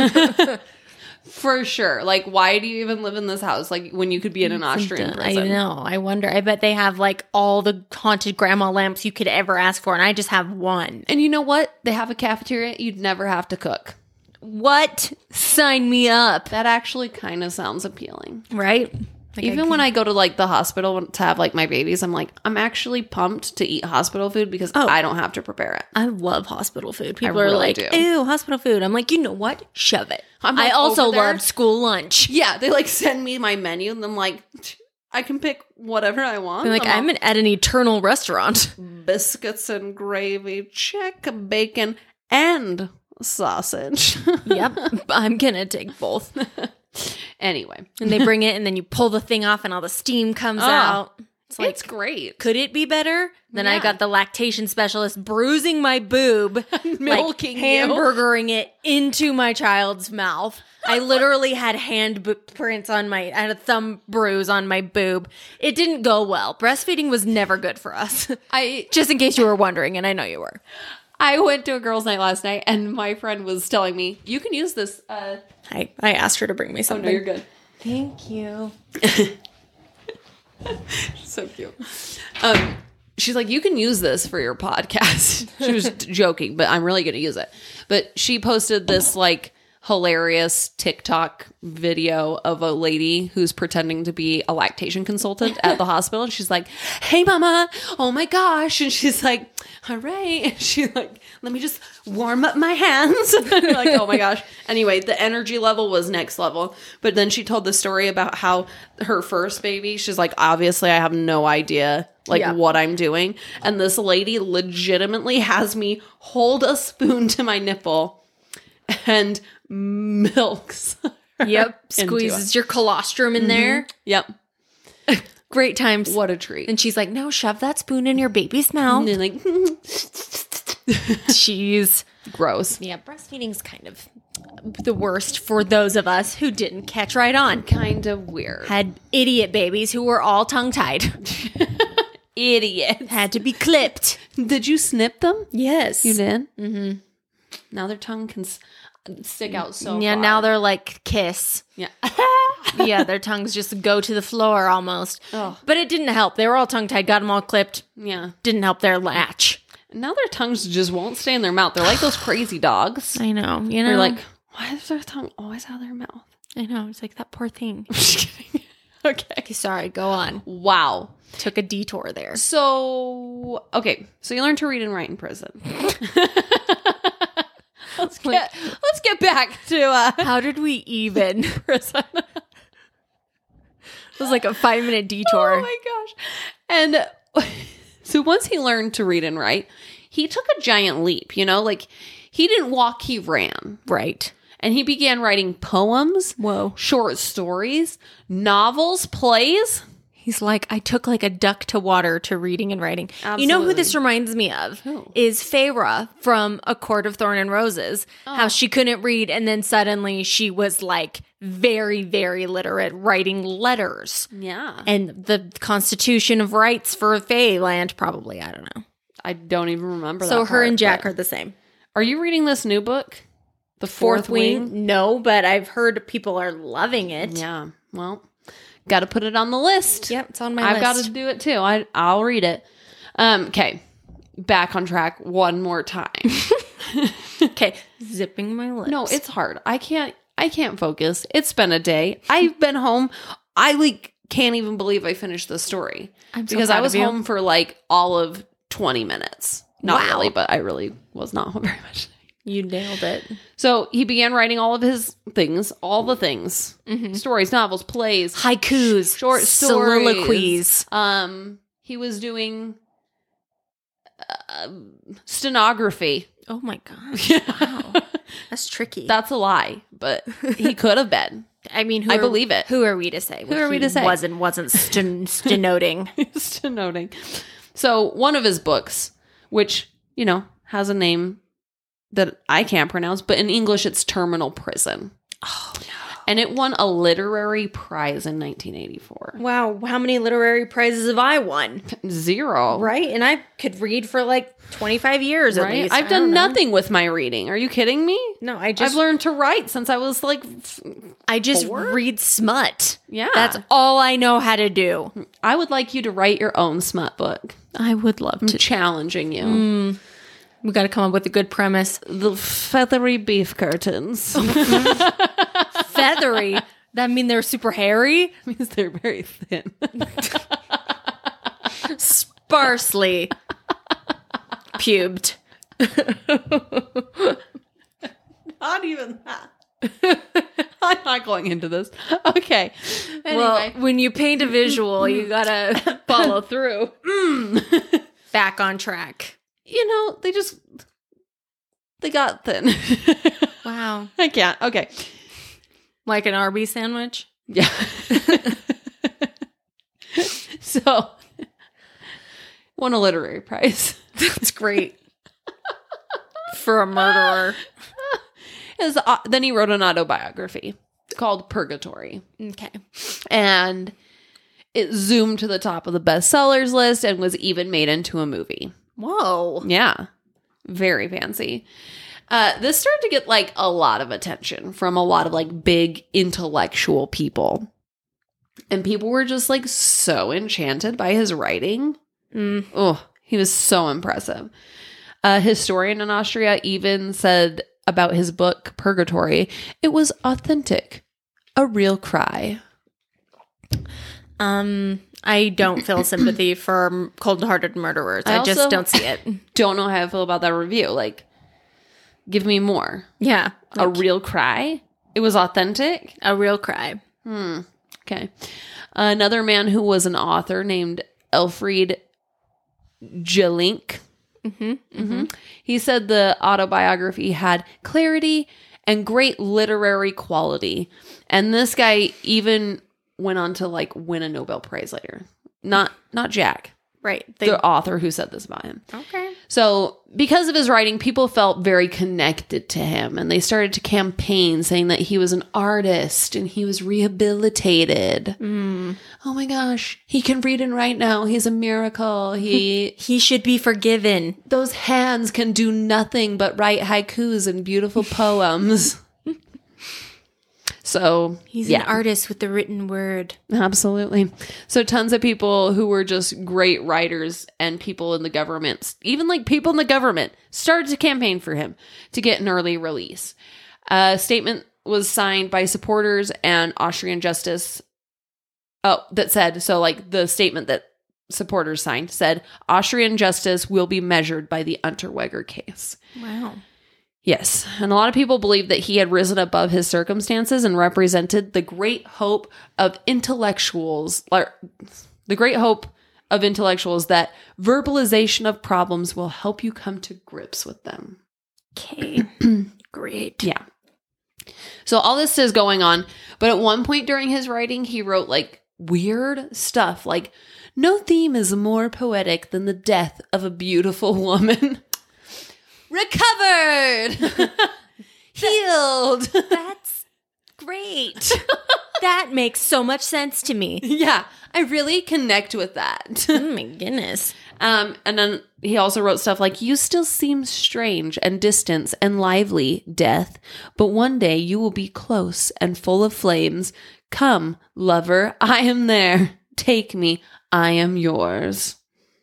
For sure. Like, why do you even live in this house? Like, when you could be in an Austrian I prison. know. I wonder. I bet they have like all the haunted grandma lamps you could ever ask for, and I just have one. And you know what? They have a cafeteria. You'd never have to cook. What? Sign me up. That actually kind of sounds appealing. Right? Like Even when I go to like the hospital to have like my babies, I'm like, I'm actually pumped to eat hospital food because Oh. I don't have to prepare it. I love hospital food. People are really like, do. ew, hospital food. I'm like, you know what? Shove it. I'm, I like, also over there. love school lunch. Yeah, they like send me my menu and I'm like, I can pick whatever I want. I'm like, I'm all, an, at an eternal restaurant. biscuits and gravy, check, bacon, and sausage. Yep. I'm going to take both. Anyway. And they bring it, and then you pull the thing off, and all the steam comes Oh. out. It's like, it's great. could it be better? Then I Yeah. got the lactation specialist bruising my boob, Milking like you. hamburgering it into my child's mouth. I literally had hand bo- prints on my, I had a thumb bruise on my boob. It didn't go well. Breastfeeding was never good for us. I Just in case you were wondering, and I know you were. I went to a girls' night last night, and my friend was telling me, you can use this. Uh, I, I asked her to bring me oh, something. no, you're good. Thank you. So cute. Um, she's like, you can use this for your podcast. She was joking, but I'm really going to use it. But she posted this like hilarious TikTok video of a lady who's pretending to be a lactation consultant at the hospital. And she's like, hey, mama. Oh, my gosh. And she's like, all right. And she like, let me just warm up my hands. And you're like, oh, my gosh. Anyway, the energy level was next level. But then she told the story about how her first baby, she's like, obviously, I have no idea like Yeah. what I'm doing. And this lady legitimately has me hold a spoon to my nipple and milks. Yep. Into Squeezes your colostrum in there. Yep. Great times. What a treat. And she's like, no, shove that spoon in your baby's mouth. And then like, Jeez. gross. Yeah, breastfeeding's kind of the worst for those of us who didn't catch right on. Kind of weird. Had idiot babies who were all tongue-tied. Idiot. Had to be clipped. Did you snip them? Yes. You did? Mm-hmm. Now their tongue can s- stick out so Yeah, far. now they're like Kiss. Yeah. Yeah, their tongues just go to the floor almost. Oh. But it didn't help. They were all tongue-tied, got them all clipped. Yeah. Didn't help their latch. Now their tongues just won't stay in their mouth. They're like those crazy dogs. I know. You know? They're like, why is their tongue always out of their mouth? I know. It's like that poor thing. Just kidding. Okay. Okay, sorry. Go on. Wow. Took a detour there. So, okay. So you learn to read and write in prison. let's get let's get back to uh How did we even? prison. It was like a five-minute detour. Oh my gosh. And so once he learned to read and write, he took a giant leap, you know? Like he didn't walk, he ran. Right. And he began writing poems, Whoa. short stories, novels, plays. He's like, I took like a duck to water to reading and writing. You know who Absolutely. this reminds me of? Who? Is Feyre from A Court of Thorn and Roses. How she couldn't read and then suddenly she was like very, very literate writing letters. Yeah. And the Constitution of Rights for Feyland, probably. I don't know. I don't even remember that. So her part, and Jack but- are the same. Are you reading this new book? The Fourth Wing? No, but I've heard people are loving it. Yeah. Well, got to put it on the list. Yep, it's on my I've got list. to do it too. I I'll read it. Um. Okay. Back on track one more time. Okay, zipping my lips. No, it's hard. I can't. I can't focus. It's been a day. I've been home. I like can't even believe I finished the story I'm so because I proud was of you. home for like all of twenty minutes. Not Wow. really, but I really was not home very much. You nailed it. So he began writing all of his things, all the things, stories, novels, plays, Haikus, short stories, soliloquies. Um, he was doing uh, stenography. Oh my gosh. Wow. That's tricky. That's a lie, but he could have been. I mean, who I are- believe it. Who are we to say? Who are we to say? Wasn't wasn't sten- stenoting. Stenoting. So one of his books, which you know has a name that I can't pronounce, but in English it's Terminal Prison. Oh no! And it won a literary prize in nineteen eighty-four. Wow, how many literary prizes have I won? Zero. Right, and I could read for like twenty-five years at Right? least. I've I done don't know. nothing with my reading. Are you kidding me? No, I just I've learned to write since I was like, f- I just four? read smut. yeah. That's all I know how to do. I would like you to write your own smut book. I would love I'm to. challenging you. We got to come up with a good premise. The feathery beef curtains. Feathery. That mean they're super hairy? means they're very thin. Sparsely pubed. Not even that. I'm not going into this. Okay. Anyway. Well, when you paint a visual, you gotta follow through. Back on track. you know, they just, they got thin. Wow. I can't. Okay. Like an Arby's sandwich? Yeah. So Won a literary prize. That's great. For a murderer. His, uh, then he wrote an autobiography called Purgatory. Okay. And it zoomed to the top of the bestsellers list and was even made into a movie. Whoa. Yeah. Very fancy. Uh, this started to get like a lot of attention from a lot of like big intellectual people. And people were just like so enchanted by his writing. Mm. Oh, he was so impressive. A historian in Austria even said about his book, Purgatory, it was authentic, a real cry. Um, I don't feel sympathy for cold-hearted murderers. I I, just also- don't see it. Don't know how I feel about that review. Like, give me more. Yeah. A real cry? It was authentic? A real cry. Hmm. Okay. Another man who was an author named Elfried Jelinek. Mm-hmm. Mm-hmm. He said the autobiography had clarity and great literary quality. And this guy even went on to like win a Nobel Prize later. Not not Jack, Right. They, the author who said this about him. okay. So because of his writing, people felt very connected to him, and they started to campaign saying that he was an artist and he was rehabilitated. Mm. Oh my gosh, he can read and write now. He's a miracle. He He should be forgiven. those hands can do nothing but write haikus and beautiful poems. So He's yeah, an artist with the written word. absolutely. So tons of people who were just great writers and people in the government, even like people in the government, started to campaign for him to get an early release. A statement was signed by supporters and Austrian justice. Oh, that said, so like the statement that supporters signed said, Austrian justice will be measured by the Unterweger case. Wow. Yes, and a lot of people believe that he had risen above his circumstances and represented the great hope of intellectuals, or the great hope of intellectuals that verbalization of problems will help you come to grips with them. Okay. Great. Yeah. So all this is going on, but at one point during his writing, he wrote like weird stuff like, no theme is more poetic than the death of a beautiful woman. Recovered! Healed! That's great. That makes so much sense to me. Yeah, I really connect with that. Oh my goodness. Um, and then he also wrote stuff like, you still seem strange and distant and lively, death, but one day you will be close and full of flames. Come, lover, I am there. Take me, I am yours.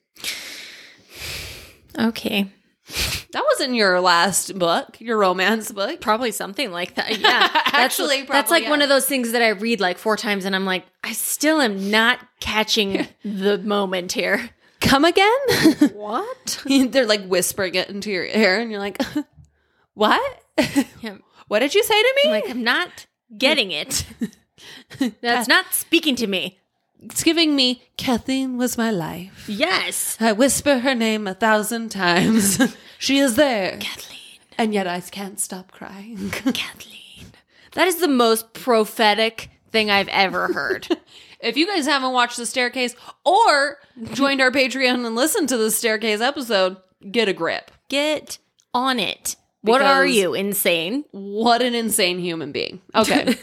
Okay. That wasn't your last book, your romance book. Probably something like that. Yeah. That's, Actually, that's probably, like yeah. one of those things that I read like four times and I'm like, I still am not catching the moment here. Come again? What? They're like whispering it into your ear, and you're like, what? Yeah. What did you say to me? I'm like, I'm not getting it. That's not speaking to me. It's giving me, Kathleen was my life. Yes. I whisper her name a thousand times. She is there. Kathleen. And yet I can't stop crying. Kathleen. That is the most prophetic thing I've ever heard. If you guys haven't watched The Staircase or joined our Patreon and listened to the Staircase episode, get a grip. Get on it. What Because- are you, insane? What an insane human being. Okay.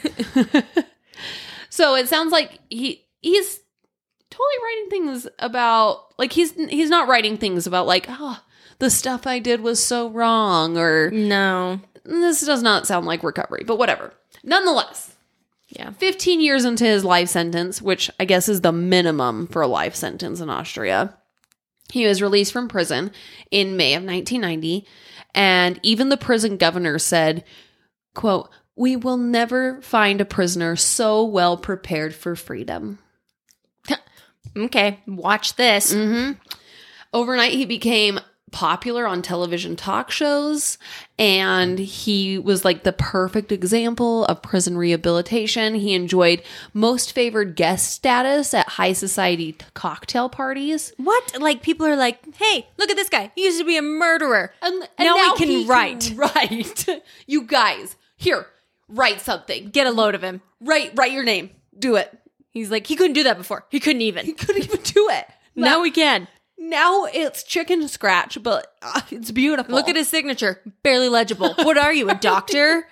So it sounds like he he's totally writing things about, like he's he's not writing things about like, oh, the stuff I did was so wrong, or No. this does not sound like recovery, but whatever. Nonetheless, Yeah. fifteen years into his life sentence, which I guess is the minimum for a life sentence in Austria, he was released from prison in May of nineteen ninety, and even the prison governor said, quote, "We will never find a prisoner so well prepared for freedom." Okay. Watch this. Mm-hmm. Overnight, he became popular on television talk shows, and he was like the perfect example of prison rehabilitation. He enjoyed most favored guest status at high society t- cocktail parties. What? Like people are like, hey, look at this guy. He used to be a murderer. And, Now we can write. Write. You guys, here, write something. Get a load of him. Write, write your name. Do it. He's like, he couldn't do that before. He couldn't even. He couldn't even do it. Now we can. Now it's chicken scratch, but uh, it's beautiful. Look at his signature. Barely legible. What are you, a doctor?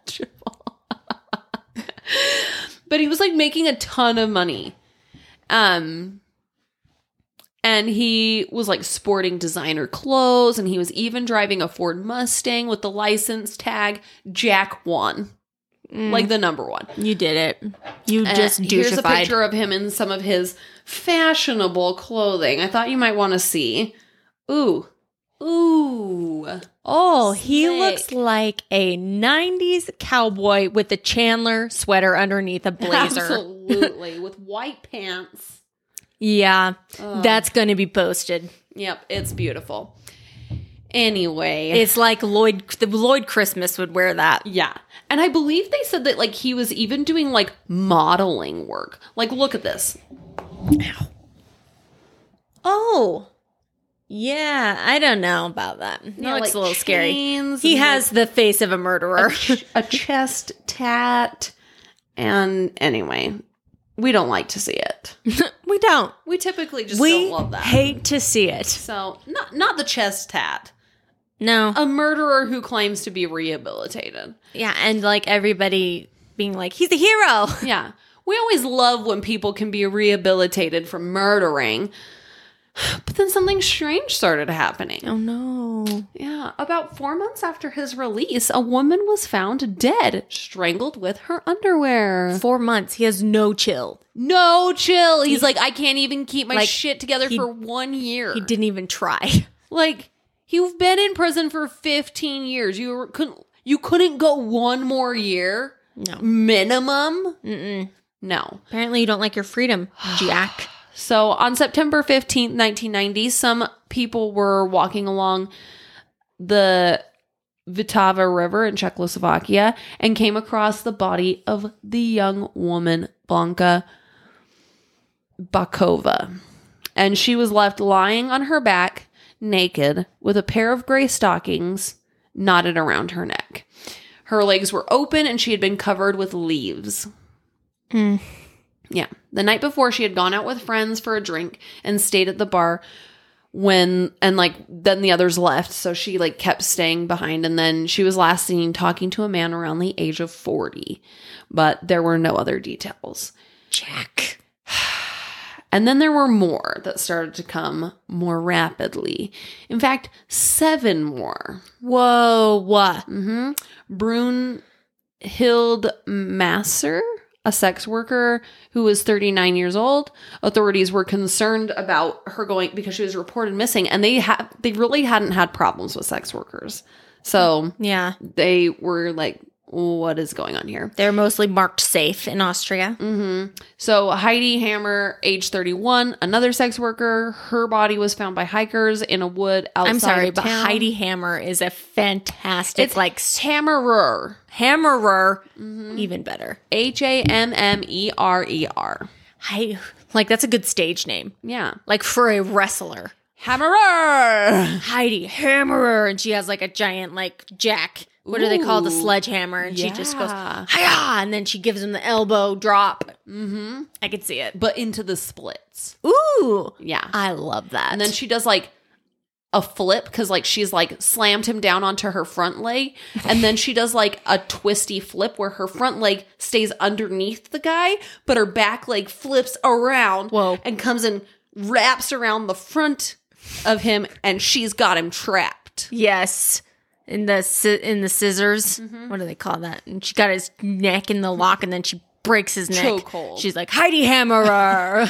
But he was like making a ton of money. Um, and he was like sporting designer clothes, and he was even driving a Ford Mustang with the license tag Jack One. Mm. Like the number one. You did it. You just douchified. Here's a picture of him in some of his fashionable clothing. I thought you might want to see. Ooh. Ooh. Oh, he Slick. looks like a nineties cowboy with a Chandler sweater underneath a blazer. Absolutely. With white pants. Yeah. Oh. That's going to be posted. Yep. It's beautiful. Anyway. It's like Lloyd, the Lloyd Christmas would wear that. Yeah. And I believe they said that like he was even doing like modeling work. Like, look at this. Ow. Oh. Yeah, I don't know about that. That Yeah, looks like a little scary. chains He and, has the face of a murderer. A, ch- a chest tat. And anyway, we don't like to see it. We don't. We typically just we don't love that. hate to see it. So, not not the chest tat. No. A murderer who claims to be rehabilitated. Yeah, and like everybody being like, he's a hero. Yeah. We always love when people can be rehabilitated from murdering. But then something strange started happening. Oh no. Yeah. About four months after his release, a woman was found dead, strangled with her underwear. Four months. He has no chill. No chill. He's like, I can't even keep my Like, shit together he- for one year. He didn't even try. Like, you've been in prison for fifteen years. You were- couldn't you couldn't go one more year? No. Minimum? Mm-mm. No. Apparently you don't like your freedom, Jack. So on September fifteenth, nineteen ninety, some people were walking along the Vltava River in Czechoslovakia and came across the body of the young woman, Blanka Bakova. And she was left lying on her back, naked, with a pair of gray stockings knotted around her neck. Her legs were open and she had been covered with leaves. Mm. Yeah. The night before, she had gone out with friends for a drink and stayed at the bar when, and like, then the others left. So she like kept staying behind. And then she was last seen talking to a man around the age of forty, but there were no other details. Jack. And then there were more that started to come more rapidly. In fact, seven more. Whoa. What? Mm-hmm. Brunhild Masser, a sex worker who was thirty-nine years old. Authorities were concerned about her going because she was reported missing, and they had they really hadn't had problems with sex workers. So Yeah. they were like, what is going on here? They're mostly marked safe in Austria. Mm-hmm. So Heidi Hammer, age thirty-one, another sex worker. Her body was found by hikers in a wood outside I'm sorry, of but town. Heidi Hammer is a fantastic, It's like, Hammerer. hammerer. Mm-hmm. Even better. H A M M E R E R. I, like, that's a good stage name. Yeah. Like, for a wrestler. Hammerer. Heidi Hammerer. And she has, like, a giant, like, jack. What are they called? A Ooh. sledgehammer. And she just goes, Yeah. hi-ya! And then she gives him the elbow drop. Mm-hmm. I could see it. But into the splits. Ooh. Yeah. I love that. And then she does like a flip because like she's like slammed him down onto her front leg. And then she does like a twisty flip where her front leg stays underneath the guy, but her back leg flips around. Whoa. And comes and wraps around the front of him, and she's got him trapped. Yes. In the sci- in the scissors. Mm-hmm. What do they call that? And she got his neck in the lock, and then she breaks his neck. Chokehold. She's like, Heidi Hammerer.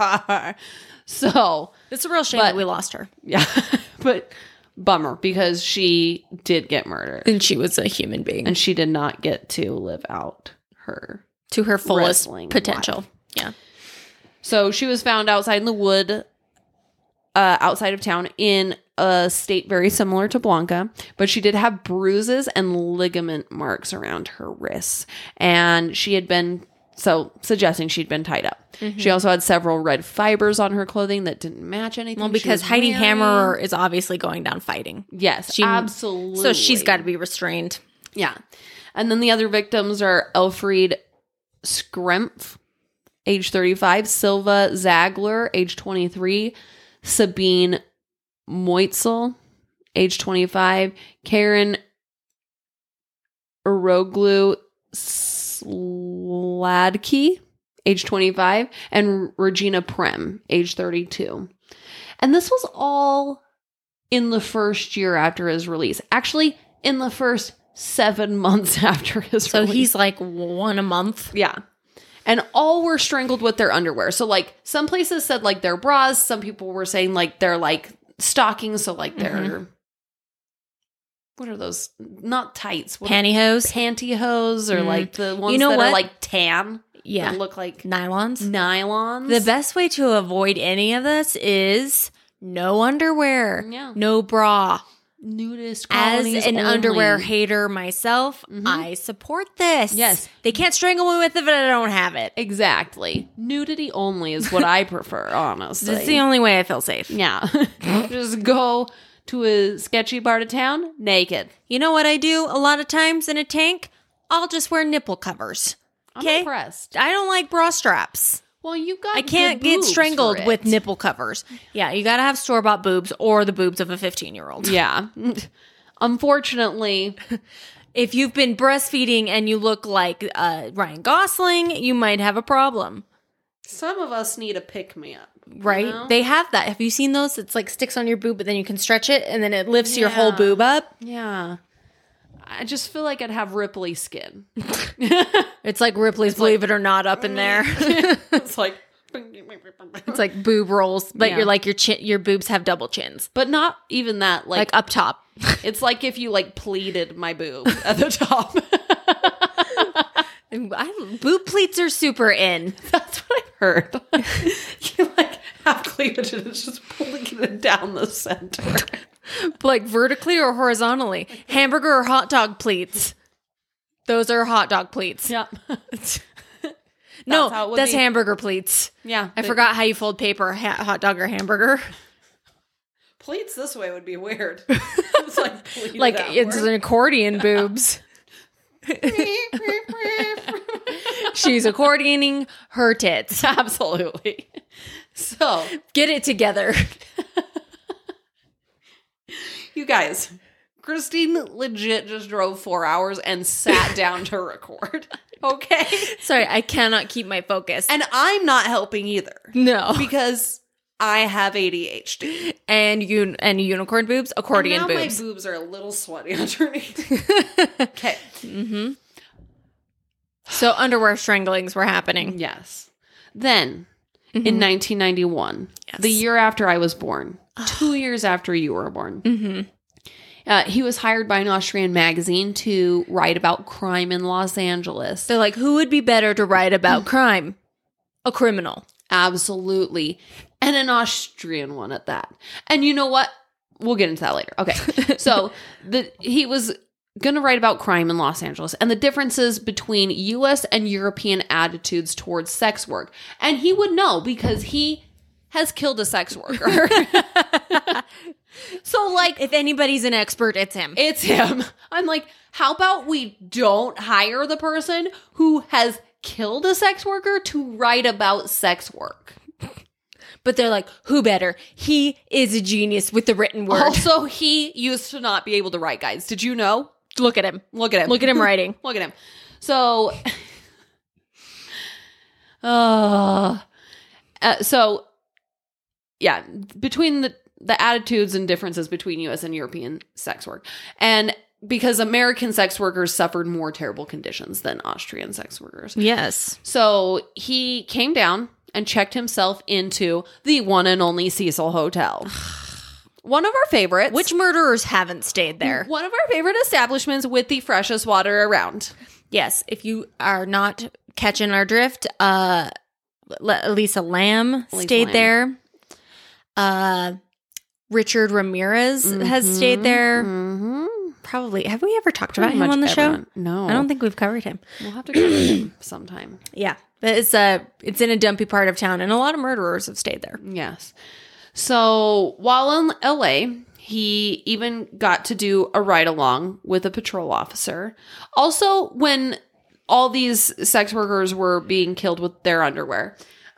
So It's a real shame But- that we lost her. yeah, but bummer because she did get murdered. And she was a human being. And she did not get to live out her. to her fullest Wrestling potential. life. Yeah. So she was found outside in the wood, uh, outside of town in a state very similar to Blanca, but she did have bruises and ligament marks around her wrists. And she had been, so suggesting she'd been tied up. Mm-hmm. She also had several red fibers on her clothing that didn't match anything. Well, she because was Heidi wearing. Hammerer is obviously going down fighting. Yes, She- absolutely. So she's got to be restrained. Yeah. And then the other victims are Elfried Skrempf, age thirty-five, Silva Zagler, age twenty-three, Sabine Moitzel, age twenty-five, Karen Uroglu Sladky, age twenty-five, and Regina Prem, age thirty-two. And this was all in the first year after his release. Actually, in the first seven months after his So release. he's like one a month. Yeah. And all were strangled with their underwear. So, like, some places said, like, their bras. Some people were saying, like, they're, like, stockings. So, like, they're... Mm-hmm. What are those? Not tights. What Pantyhose. Pantyhose or, Mm. like, the ones You know that what? are, like, tan. Yeah. That look like Nylons. nylons. The best way to avoid any of this is no underwear. Yeah. No bra. Nudist As colonies an only. underwear hater myself, Mhm. I support this. Yes. They can't strangle me with it if I don't have it. Exactly. Nudity only is what I prefer, honestly. It's the only way I feel safe. Yeah. Just go to a sketchy part of town naked. You know what I do a lot of times in a tank? I'll just wear nipple covers. I'm Okay? impressed. I don't like bra straps. Well, you got I can't good get boobs strangled for with it. nipple covers. Yeah, you got to have store-bought boobs or the boobs of a fifteen-year-old. Yeah. Unfortunately, If you've been breastfeeding and you look like uh, Ryan Gosling, you might have a problem, some of us need a pick-me-up. you right? know? They have that. Have you seen those? It's like sticks on your boob, but then you can stretch it and then it lifts your whole Yeah. boob up. Yeah. I just feel like I'd have Ripley skin. It's like Ripley's Believe It or Not up in there. It's like... It's like boob rolls, but Yeah. you're like your chin, your boobs have double chins, But not even that. Like, like up top. it's like if you, like, pleated my boob at the top. I, boob pleats are super in. That's what I've heard. You, like, have cleavage and it's just pulling it down the center. Like vertically or horizontally. Hamburger or hot dog pleats. Those are hot dog pleats. Yeah. no, how it would that's be. hamburger pleats. Yeah. I forgot how you fold paper, ha- hot dog or hamburger. Pleats this way would be weird. It's like pleated Like it's outward. an accordion boobs. She's accordioning her tits. Absolutely. So, Get it together. you guys, Christine legit just drove four hours and sat down to record. Okay? Sorry, I cannot keep my focus. And I'm not helping either no. because I have A D H D. And un- and unicorn boobs, accordion and now boobs. my boobs are a little sweaty underneath. Okay. So underwear stranglings were happening. Yes. Then, in nineteen ninety-one, the year after I was born, two years after you were born, Mm-hmm. uh, he was hired by an Austrian magazine to write about crime in Los Angeles. They're like, who would be better to write about crime? A criminal. Absolutely. And an Austrian one at that. And you know what? We'll get into that later. Okay. So the he was going to write about crime in Los Angeles and the differences between U S and European attitudes towards sex work. And he would know because he has killed a sex worker. So, like, If anybody's an expert, it's him. it's him. I'm like, how about we don't hire the person who has killed a sex worker to write about sex work? But they're like, who better? He is a genius with the written word. Also, he used to not be able to write, guys. Did you know? Look at him. Look at him. Look at him writing. Look at him. So, uh, uh, so, yeah, between the, the attitudes and differences between U S and European sex work. And because American sex workers suffered more terrible conditions than Austrian sex workers. Yes. So he came down and checked himself into the one and only Cecil Hotel. One of our favorites. Which murderers haven't stayed there? One of our favorite establishments with the freshest water around. Yes. If you are not catching our drift, uh, L- Lisa Lamb Lisa stayed Lamb. there. Uh, Richard Ramirez has stayed there. Mm-hmm. Probably. Have we ever talked about him on the show? No. I don't think we've covered him. We'll have to cover him sometime. Yeah. But it's uh it's in a dumpy part of town and a lot of murderers have stayed there. Yes. So while in L A, he even got to do a ride along with a patrol officer. Also, when all these sex workers were being killed with their underwear,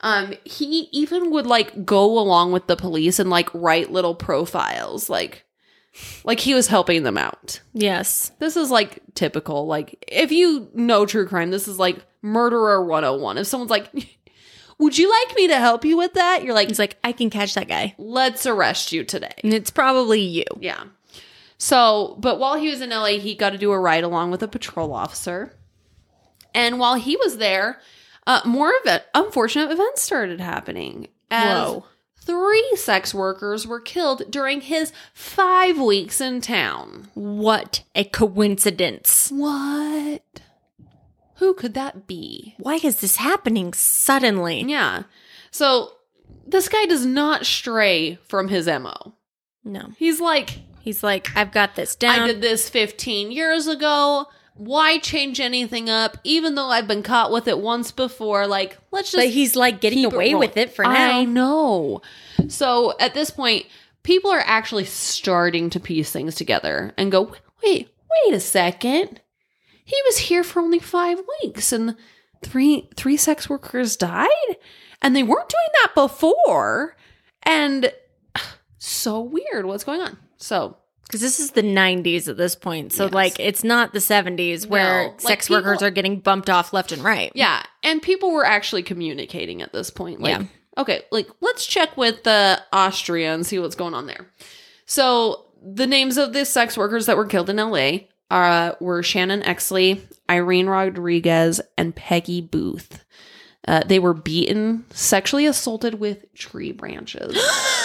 Um, he even would like go along with the police and like write little profiles, like, like he was helping them out. Yes. This is like typical. Like, if you know true crime, this is like murderer one oh one. If someone's like, would you like me to help you with that? You're like, He's like, I can catch that guy. let's arrest you today. And it's probably you. Yeah. So, but while he was in L A, he got to do a ride along with a patrol officer. And while he was there, uh, more event, unfortunate events started happening. As Whoa. Three sex workers were killed during his five weeks in town. What a coincidence. What? Who could that be? Why is this happening suddenly? Yeah. So this guy does not stray from his M O. No. He's like, He's like, I've got this down. I did this fifteen years ago. Why change anything up? Even though I've been caught with it once before, like, let's just But he's like getting keep away rolling. with it for now. I know. So at this point, people are actually starting to piece things together and go, wait, wait a second. He was here for only five weeks and three three sex workers died? And they weren't doing that before. And so weird. What's going on? So Because this is the nineties at this point. So, Yes. like, it's not the seventies where No, like, sex people- workers are getting bumped off left and right. yeah. And people were actually communicating at this point. Like, Yeah. okay, like, let's check with the Austria and see what's going on there. So the names of the sex workers that were killed in L A uh, were Shannon Exley, Irene Rodriguez, and Peggy Booth. Uh, they were beaten, sexually assaulted with tree branches.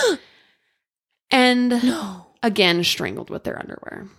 and No. again, strangled with their underwear.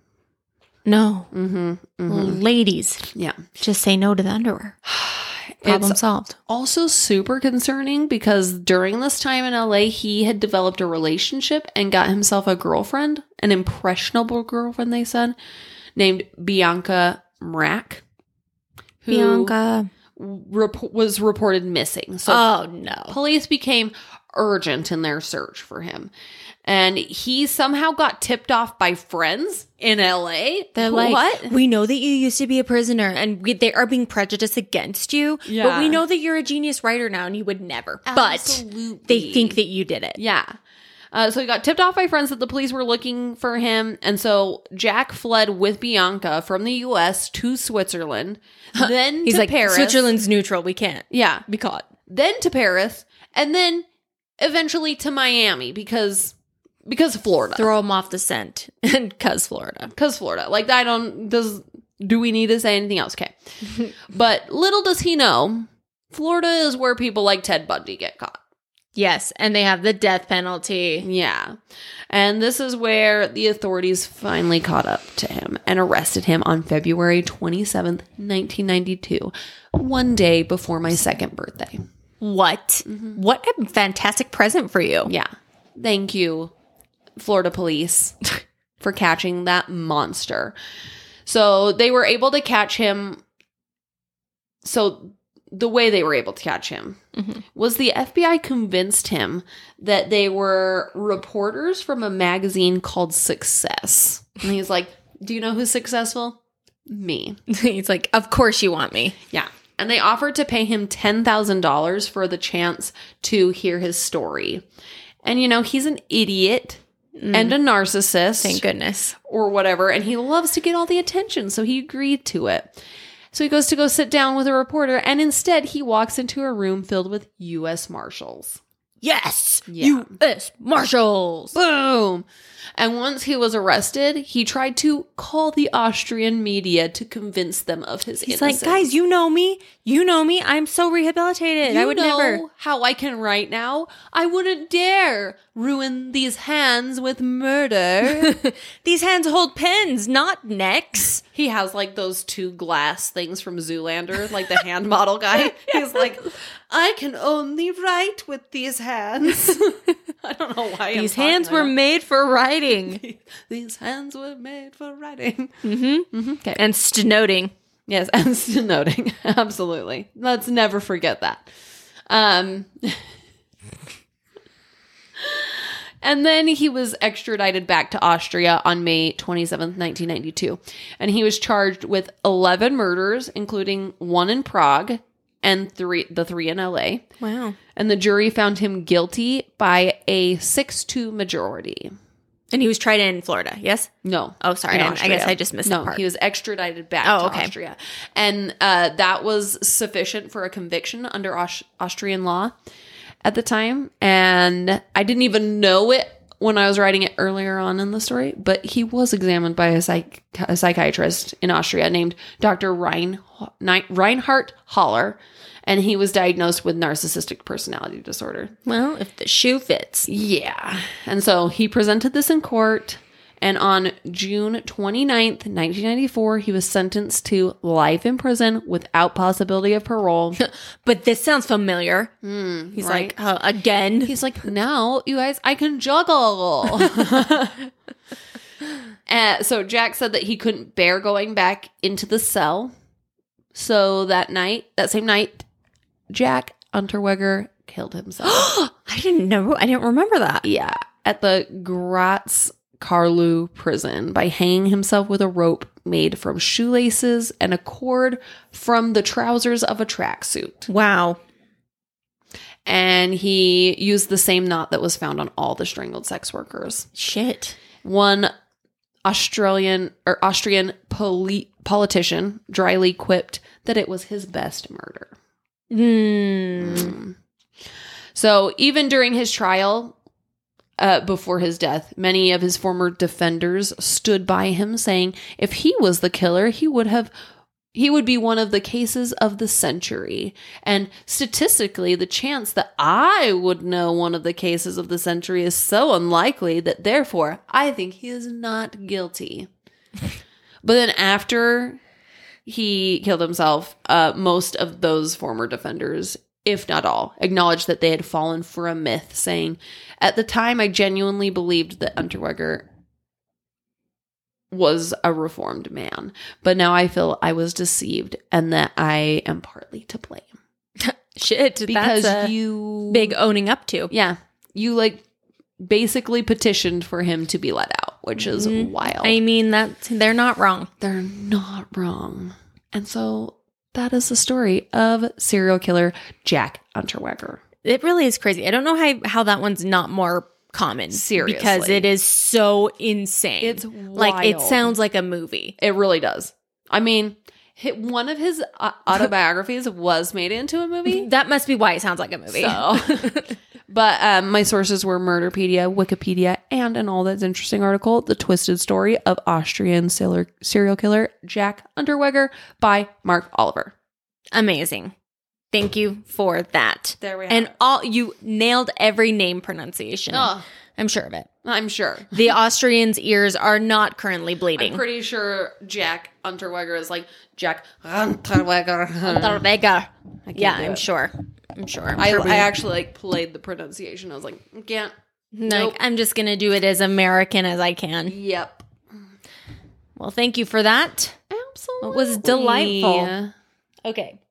No. Mm-hmm. mm-hmm. Ladies, Yeah. just say no to the underwear. Problem It's solved. also super concerning because during this time in L A, he had developed a relationship and got himself a girlfriend, an impressionable girlfriend, they said, named Bianca Mrak, who Bianca. rep- was reported missing. So Oh, no. police became urgent in their search for him. And he somehow got tipped off by friends in L A. They're like, what? we know that you used to be a prisoner and we, they are being prejudiced against you. But Yeah. we know that you're a genius writer now and you would never. Absolutely. But they think that you did it. Yeah. Uh, so he got tipped off by friends that the police were looking for him. And so Jack fled with Bianca from the U S to Switzerland, then He's to like, Paris. Switzerland's neutral. We can't Yeah. be caught. Then to Paris, and then eventually to Miami because because of Florida. Throw them off the scent. And cuz Florida. Because Florida. Like, I don't, does, do we need to say anything else? Okay. But little does he know, Florida is where people like Ted Bundy get caught. Yes. And they have the death penalty. Yeah. And this is where the authorities finally caught up to him and arrested him on February twenty-seventh, nineteen ninety-two, one day before my second birthday. What? What a fantastic present for you. Yeah. Thank you, Florida police, for catching that monster. So they were able to catch him. So the way they were able to catch him Mhm. was the F B I convinced him that they were reporters from a magazine called Success. And he's like, do you know who's successful? Me. He's like, of course you want me. Yeah. And they offered to pay him ten thousand dollars for the chance to hear his story. And, you know, he's an idiot and a narcissist. Thank goodness. Or whatever. And he loves to get all the attention. So he agreed to it. So he goes to go sit down with a reporter. And instead, he walks into a room filled with U S Marshals. Yes. Yeah. U S Marshals. Boom. And once he was arrested, he tried to call the Austrian media to convince them of his He's innocence. like, guys, you know me. You know me. I'm so rehabilitated. You I would know never. how I can write now. I wouldn't dare ruin these hands with murder. These hands hold pens, not necks. He has like those two glass things from Zoolander, like the hand model guy. He's like, I can only write with these hands. I don't know why. I'm These talking hands like were that. made for writing. These hands were made for writing. Mm-hmm. Mm-hmm. Okay. And stenoting. Yes, and stenoting. Absolutely. Let's never forget that. Um, and then he was extradited back to Austria on May twenty-seventh, nineteen ninety-two. And he was charged with eleven murders, including one in Prague, and three the three in L A. Wow. And the jury found him guilty by a six two majority. And he was tried in Florida, yes? No. Oh, sorry. in I, I guess Austria. I just missed no, that part. he was extradited back Oh, to okay. Austria. And uh, that was sufficient for a conviction under Aus- Austrian law at the time. And I didn't even know it when I was writing it earlier on in the story, but he was examined by a, psych- a psychiatrist in Austria named Doctor Rein- Reinhard Haller, and he was diagnosed with narcissistic personality disorder. Well, if the shoe fits. Yeah. And so he presented this in court, and on June twenty-ninth, nineteen ninety-four, he was sentenced to life in prison without possibility of parole. But this sounds familiar. He's right? like, uh, again. He's like, now, you guys, I can juggle. uh, so Jack said that he couldn't bear going back into the cell. So that night, that same night, Jack Unterweger killed himself. I didn't know. I didn't remember that. Yeah, at the Graz Karlu prison by hanging himself with a rope made from shoelaces and a cord from the trousers of a tracksuit. Wow. And he used the same knot that was found on all the strangled sex workers. Shit. One Australian or Austrian poli- politician dryly quipped that it was his best murder. Mm. So even during his trial, uh, before his death, many of his former defenders stood by him, saying if he was the killer, he would have, he would be one of the cases of the century. And statistically, the chance that I would know one of the cases of the century is so unlikely that therefore I think he is not guilty. But then after he killed himself, uh, most of those former defenders, if not all, acknowledged that they had fallen for a myth, saying, at the time, I genuinely believed that Unterweger was a reformed man, but now I feel I was deceived and that I am partly to blame. Shit. Because that's a you... big owning up to. Yeah. You, like, basically petitioned for him to be let out, which is Mm, wild. I mean, that they're not wrong. They're not wrong. And so that is the story of serial killer Jack Unterweger. It really is crazy. I don't know how how that one's not more common. Seriously. Because it is so insane. It's like it wild. sounds like a movie. It really does. I mean, hi- one of his uh, autobiographies was made into a movie. That must be why it sounds like a movie. So. But um, my sources were Murderpedia, Wikipedia, and an All That's Interesting article, The Twisted Story of Austrian Serial Serial Killer Jack Unterweger by Mark Oliver. Amazing. Thank you for that. There we have And it. all you nailed every name pronunciation. Oh. I'm sure of it. I'm sure. The Austrians' ears are not currently bleeding. I'm pretty sure Jack Unterweger is like Jack Unterweger. Unterweger. Yeah, do I'm it. sure. I'm sure. I'm I, sure we- I actually like played the pronunciation. I was like, can't. like, nope. I'm just going to do it as American as I can. Yep. Well, thank you for that. Absolutely. It was delightful. Okay.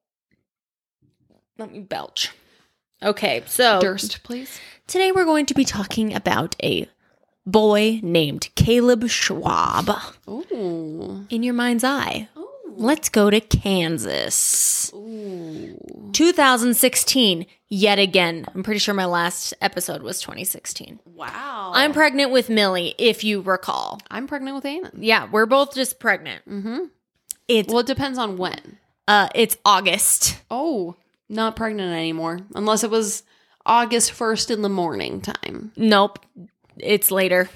Let me belch. Okay, so Durst, please. today we're going to be talking about a boy named Caleb Schwab. Ooh. In your mind's eye, let's go to Kansas. Ooh. two thousand sixteen, yet again. I'm pretty sure my last episode was twenty sixteen. Wow. I'm pregnant with Millie, if you recall. I'm pregnant with Anna. Yeah, we're both just pregnant. Mm-hmm. It's Well, it depends on when. uh, it's August. Oh, not pregnant anymore. Unless it was August first in the morning time. Nope, it's later.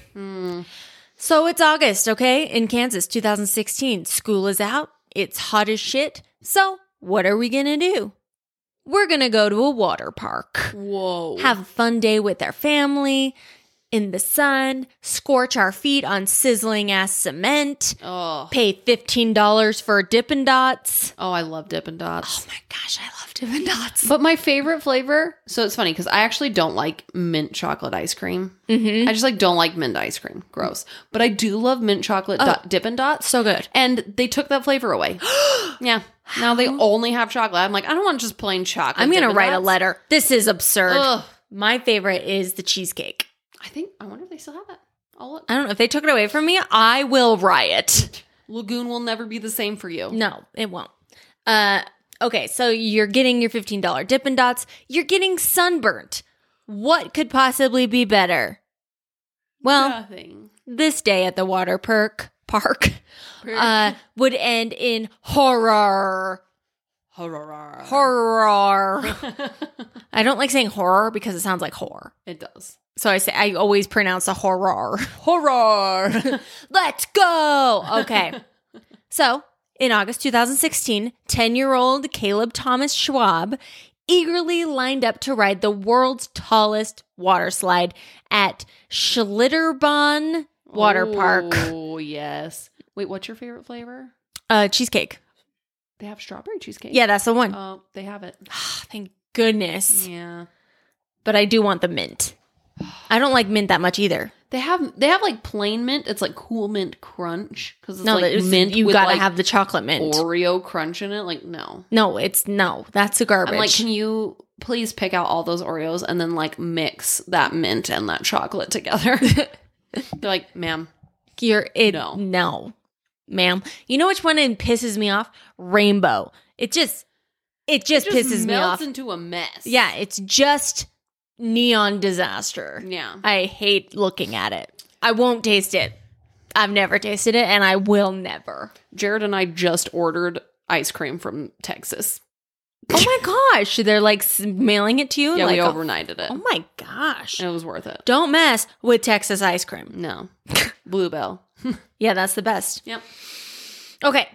So it's August, okay, in Kansas, two thousand sixteen. School is out. It's hot as shit. So what are we gonna do? We're gonna go to a water park. Whoa. Have a fun day with our family, in the sun, scorch our feet on sizzling ass cement, Oh. pay fifteen dollars for Dippin' Dots. Oh, I love Dippin' Dots. Oh my gosh, I love Dippin' Dots. But my favorite flavor, so it's funny because I actually don't like mint chocolate ice cream. Mm-hmm. I just like don't like mint ice cream. Gross. But I do love mint chocolate Oh. do- Dippin' Dots. So good. And they took that flavor away. Yeah. Now they only have chocolate. I'm like, I don't want just plain chocolate. I'm going to Dippin' write a Dots. letter. This is absurd. Ugh. My favorite is the cheesecake. I think, I wonder if they still have that. I'll look. I don't know. If they took it away from me, I will riot. Lagoon will never be the same for you. No, it won't. Uh, Okay, so you're getting your fifteen dollars Dippin' Dots. You're getting sunburnt. What could possibly be better? Well, Nothing. this day at the water perk park uh, would end in horror. Horror. Horror. I don't like saying horror because it sounds like horror. It does. So I say I always pronounce a horror. Horror. Let's go. Okay. So in August two thousand sixteen, ten-year-old Caleb Thomas Schwab eagerly lined up to ride the world's tallest water slide at Schlitterbahn Water Park. Oh, yes. Wait, what's your favorite flavor? Uh, cheesecake. They have strawberry cheesecake. Yeah, that's the one. Oh, they have it. Thank goodness. Yeah. But I do want the mint. I don't like mint that much either. They have they have like plain mint. It's like Cool Mint Crunch because it's No, like it's- mint. you with gotta like have the chocolate mint. Oreo crunch in it. Like no, No, it's no. That's a garbage. I'm like, can you please pick out all those Oreos and then like mix that mint and that chocolate together? They're like, ma'am, You're it. No. No, ma'am. You know which one it pisses me off? Rainbow. It just, it just, it just pisses me melts off. into a mess. Yeah, it's just neon disaster. yeah. I hate looking at it. I won't taste it. I've never tasted it, and I will never. Jared and I just ordered ice cream from Texas. Oh my gosh, they're like s- mailing it to you. Yeah, like we a- overnighted it. Oh my gosh. And it was worth it. Don't mess with Texas ice cream. No, Bluebell. Yeah, that's the best. Yep. Okay.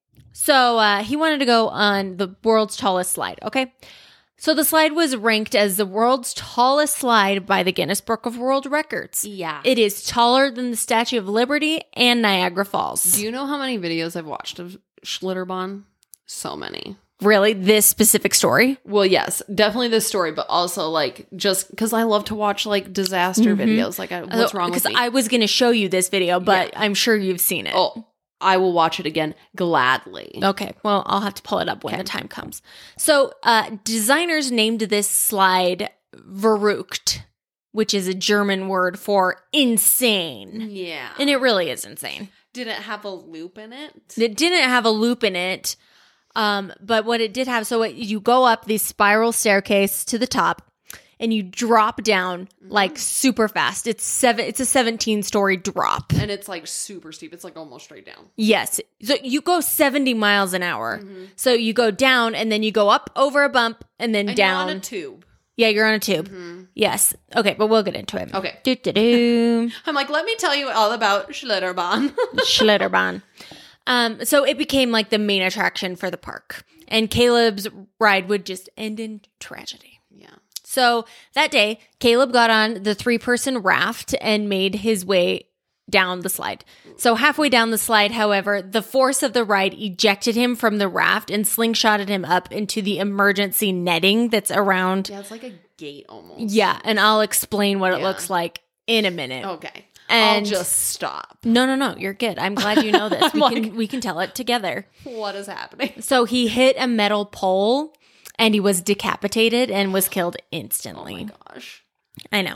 So uh, he wanted to go on the world's tallest slide. Okay. So the slide was ranked as the world's tallest slide by the Guinness Book of World Records. Yeah. It is taller than the Statue of Liberty and Niagara Falls. Do you know how many videos I've watched of Schlitterbahn? So many. Really? This specific story? Well, yes, definitely this story, but also like just because I love to watch like disaster videos. Like, I, what's wrong with Because me? I was going to show you this video, but I'm sure you've seen it. oh, I will watch it again gladly. Okay, well, I'll have to pull it up when the time comes. So, uh, designers named this slide verrückt, which is a German word for insane. Yeah. And it really is insane. Did it have a loop in it? It didn't have a loop in it, um, but what it did have, so it, you go up the spiral staircase to the top, and you drop down like super fast. It's seven. It's a seventeen story drop. And it's like super steep. It's like almost straight down. Yes. So you go seventy miles an hour. So you go down and then you go up over a bump and then And down. you're on a tube. Yeah, you're on a tube. Yes. Okay, but we'll get into it. Okay. Do do do. I'm like, let me tell you all about Schlitterbahn. Schlitterbahn. Um, so it became like the main attraction for the park, and Caleb's ride would just end in tragedy. yeah. So that day, Caleb got on the three-person raft and made his way down the slide. So halfway down the slide, however, the force of the ride ejected him from the raft and slingshotted him up into the emergency netting that's around. Yeah, it's like a gate almost. Yeah, and I'll explain what it Yeah. looks like in a minute. Okay. And- I'll just stop. No, no, no, you're good. I'm glad you know this. we like- can we can tell it together. What is happening? So he hit a metal pole and he was decapitated and was killed instantly. Oh my gosh. I know.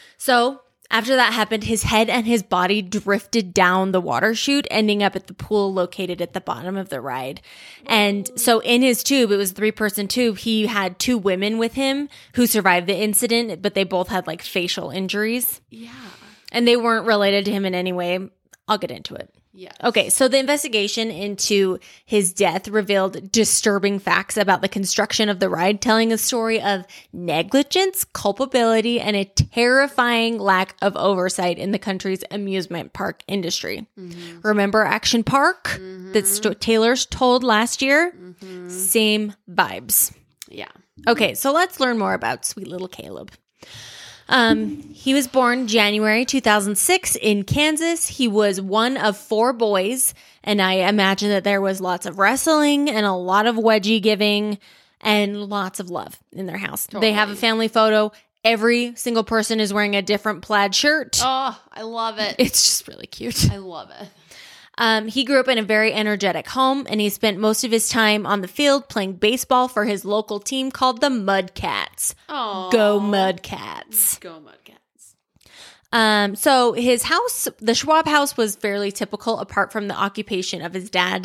So after that happened, his head and his body drifted down the water chute, ending up at the pool located at the bottom of the ride. And so in his tube, it was a three-person tube, he had two women with him who survived the incident, but they both had like facial injuries. Yeah. And they weren't related to him in any way. I'll get into it. Yeah. Okay, so the investigation into his death revealed disturbing facts about the construction of the ride, telling a story of negligence, culpability, and a terrifying lack of oversight in the country's amusement park industry. Mm-hmm. Remember Action Park Mm-hmm. that Sto- Taylor's told last year? Mm-hmm. Same vibes. Yeah. Okay, so let's learn more about sweet little Caleb. Um, he was born January two thousand six in Kansas. He was one of four boys, and I imagine that there was lots of wrestling and a lot of wedgie giving and lots of love in their house. They have a family photo. Every single person is wearing a different plaid shirt. Oh, I love it. It's just really cute. I love it. Um, he grew up in a very energetic home, and he spent most of his time on the field playing baseball for his local team called the Mudcats. Oh. Go Mudcats. Go Mudcats. Um, so his house, the Schwab house, was fairly typical apart from the occupation of his dad.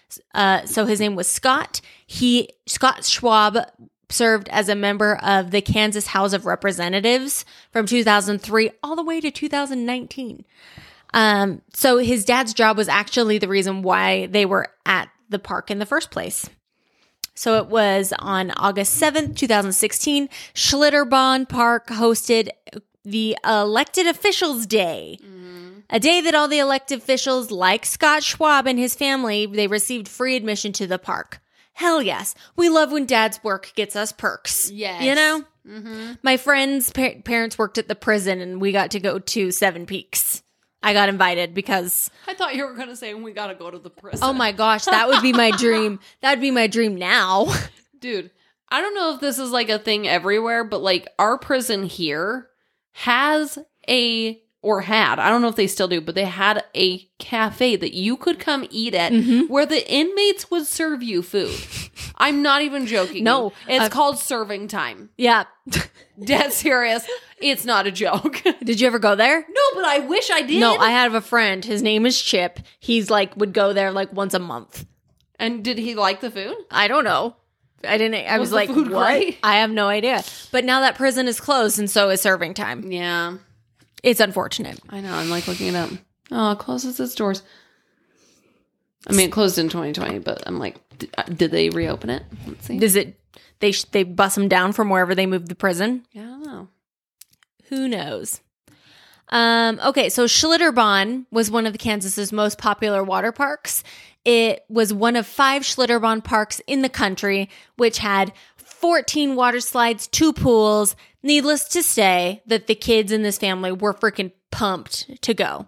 Uh, so his name was Scott. He Scott Schwab served as a member of the Kansas House of Representatives from two thousand three all the way to two thousand nineteen. Um, so his dad's job was actually the reason why they were at the park in the first place. So it was on August seventh, twenty sixteen, Schlitterbahn Park hosted the Elected Officials Day. Mm. A day that all the elected officials, like Scott Schwab and his family, they received free admission to the park. Hell yes. We love when dad's work gets us perks. Yes. You know? Mm-hmm. My friend's pa- parents worked at the prison and we got to go to Seven Peaks. I got invited because... I thought you were going to say we got to go to the prison. Oh my gosh, that would be my dream. That would be my dream now. Dude, I don't know if this is like a thing everywhere, but like our prison here has a... Or had, I don't know if they still do, but they had a cafe that you could come eat at Mm-hmm. where the inmates would serve you food. I'm not even joking. No, you. It's uh, called serving time. Yeah. Dead serious. It's not a joke. Did you ever go there? No, but I wish I did. No, I have a friend. His name is Chip. He's like, would go there like once a month. And did he like the food? I don't know. I didn't, I was, Was the like, food what? great? I have no idea. But now that prison is closed and so is serving time. Yeah. It's unfortunate. I know. I'm like looking it up. Oh, it closes its doors. I mean, it closed in twenty twenty, but I'm like, did, uh, did they reopen it? Let's see. Does it, they, sh- they bust them down from wherever they moved the prison? Yeah, I don't know. Who knows? Um, okay, so Schlitterbahn was one of Kansas's most popular water parks. It was one of five Schlitterbahn parks in the country, which had fourteen water slides, two pools. Needless to say that the kids in this family were freaking pumped to go.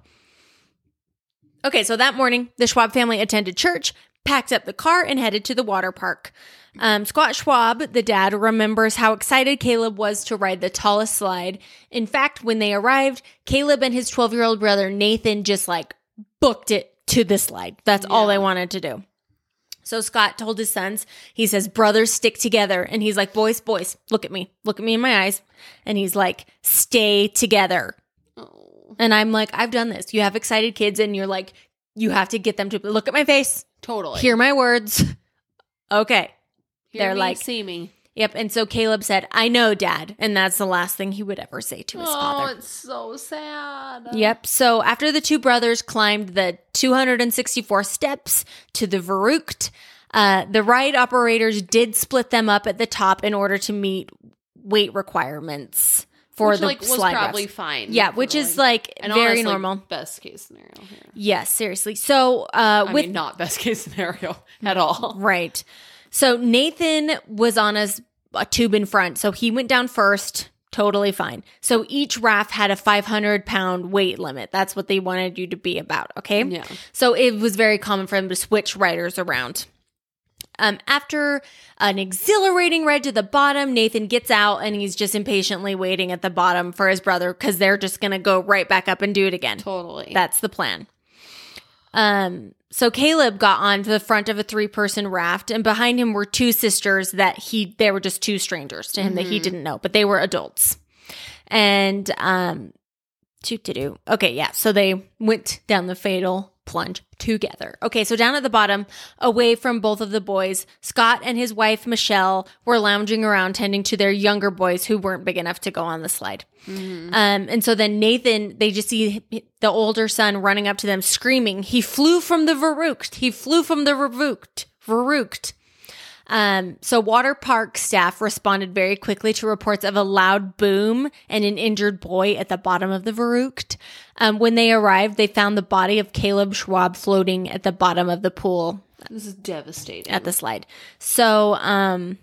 Okay, so that morning, the Schwab family attended church, packed up the car, and headed to the water park. Um, Scott Schwab, the dad, remembers how excited Caleb was to ride the tallest slide. In fact, when they arrived, Caleb and his twelve-year-old brother Nathan just like booked it to the slide. That's all they wanted to do. So Scott told his sons, he says, brothers stick together. And he's like, boys, boys, look at me. Look at me in my eyes. And he's like, stay together. Oh. And I'm like, I've done this. You have excited kids and you're like, you have to get them to look at my face. Totally. Hear my words. Okay. Hear They're me, like, see me. Yep. And so Caleb said, I know, Dad. And that's the last thing he would ever say to his Oh, father. it's so sad. Yep. So after the two brothers climbed the two hundred sixty-four steps to the Verrückt, uh, the ride operators did split them up at the top in order to meet weight requirements for which, the like, was slide probably rest. fine. Yeah, for, which is like and very honestly, normal. Best case scenario here. Yes, seriously. So uh, I with mean, not best case scenario at all. right. So Nathan was on a, a tube in front, so he went down first. Totally fine. So each raft had a five hundred pound weight limit. That's what they wanted you to be about, okay? Yeah. So it was very common for them to switch riders around. Um, after an exhilarating ride to the bottom, Nathan gets out and he's just impatiently waiting at the bottom for his brother because they're just going to go right back up and do it again. Totally. That's the plan. Um, so Caleb got on to the front of a three-person raft, and behind him were two sisters that he, they were just two strangers to him mm-hmm. that he didn't know, but they were adults. And, um, to-to-do. Okay, yeah, so they went down the fatal plunge together. Okay, so down at the bottom, away from both of the boys, Scott and his wife, Michelle, were lounging around tending to their younger boys who weren't big enough to go on the slide. Mm-hmm. Um, and so then Nathan, they just see the older son running up to them screaming, he flew from the Verrückt. He flew from the Verrückt. Verrückt. Um, so water park staff responded very quickly to reports of a loud boom and an injured boy at the bottom of the Verrückt. Um, when they arrived, they found the body of Caleb Schwab floating at the bottom of the pool. This is devastating. At the slide. So, um,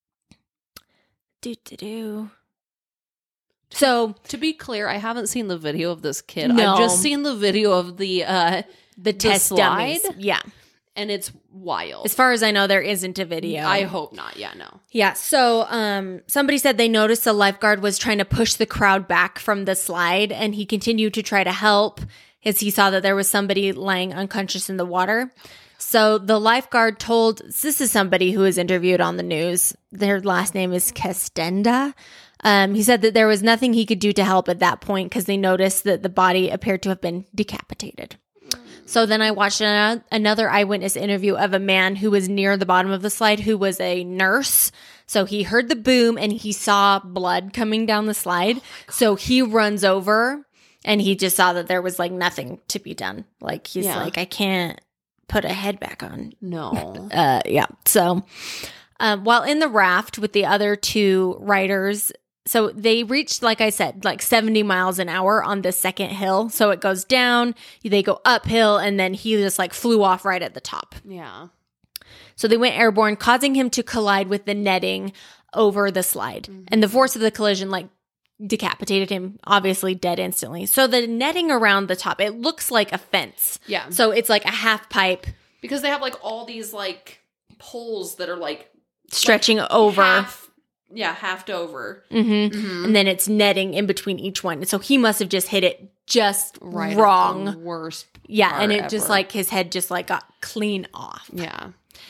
do do do. So to be clear, I haven't seen the video of this kid. No. I've just seen the video of the uh the test slide. dummies. Yeah. And it's wild. As far as I know, there isn't a video. I hope not. Yeah, no. Yeah. So um, somebody said they noticed the lifeguard was trying to push the crowd back from the slide, and he continued to try to help as he saw that there was somebody lying unconscious in the water. So the lifeguard told, this is somebody who was interviewed on the news. Their last name is Castenda. Um, he said that there was nothing he could do to help at that point because they noticed that the body appeared to have been decapitated. So then I watched an- another eyewitness interview of a man who was near the bottom of the slide who was a nurse. So he heard the boom and he saw blood coming down the slide. Oh so he runs over and he just saw that there was like nothing to be done. Like he's Yeah. like, I can't put a head back on. No. Uh, yeah. So um, while in the raft with the other two riders, so they reached, like I said, like seventy miles an hour on the second hill. So it goes down, they go uphill, and then he just like flew off right at the top. Yeah. So they went airborne, causing him to collide with the netting over the slide. Mm-hmm. And the force of the collision like decapitated him, obviously dead instantly. So the netting around the top, it looks like a fence. Yeah. So it's like a half pipe. Because they have like all these like poles that are like Stretching like, over. Half, yeah, halved over. Mm-hmm. Mm-hmm. And then it's netting in between each one. So he must have just hit it just Right. wrong. At the worst. Yeah. part And it ever. just like his head just like got clean off. Yeah.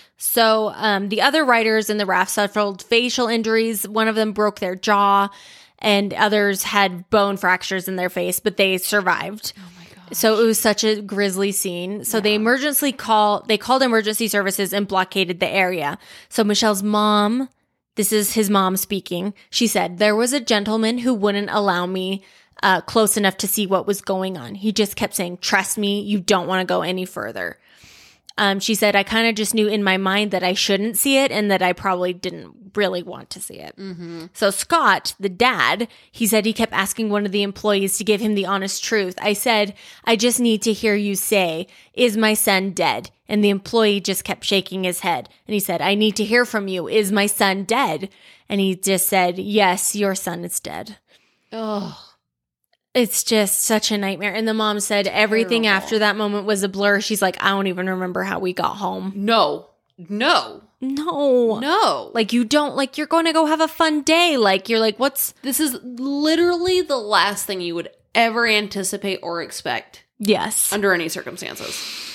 So um, the other riders in the raft suffered facial injuries. One of them broke their jaw and others had bone fractures in their face, but they survived. Oh my god. So it was such a grisly scene. So Yeah. they emergency call they called emergency services and blockaded the area. So Michelle's mom, this is his mom speaking. She said, there was a gentleman who wouldn't allow me uh, close enough to see what was going on. He just kept saying, trust me, you don't want to go any further. Um, she said, I kind of just knew in my mind that I shouldn't see it and that I probably didn't really want to see it. Mm-hmm. So Scott, the dad, he said he kept asking one of the employees to give him the honest truth. I said, I just need to hear you say, is my son dead? And the employee just kept shaking his head. And he said, I need to hear from you. Is my son dead? And he just said, yes, your son is dead. Oh. It's just such a nightmare. And the mom said everything Terrible. after that moment was a blur. She's like, I don't even remember how we got home. No. No. No. No. Like, you don't, like, you're going to go have a fun day. Like, you're like, what's, This is literally the last thing you would ever anticipate or expect yes. under any circumstances.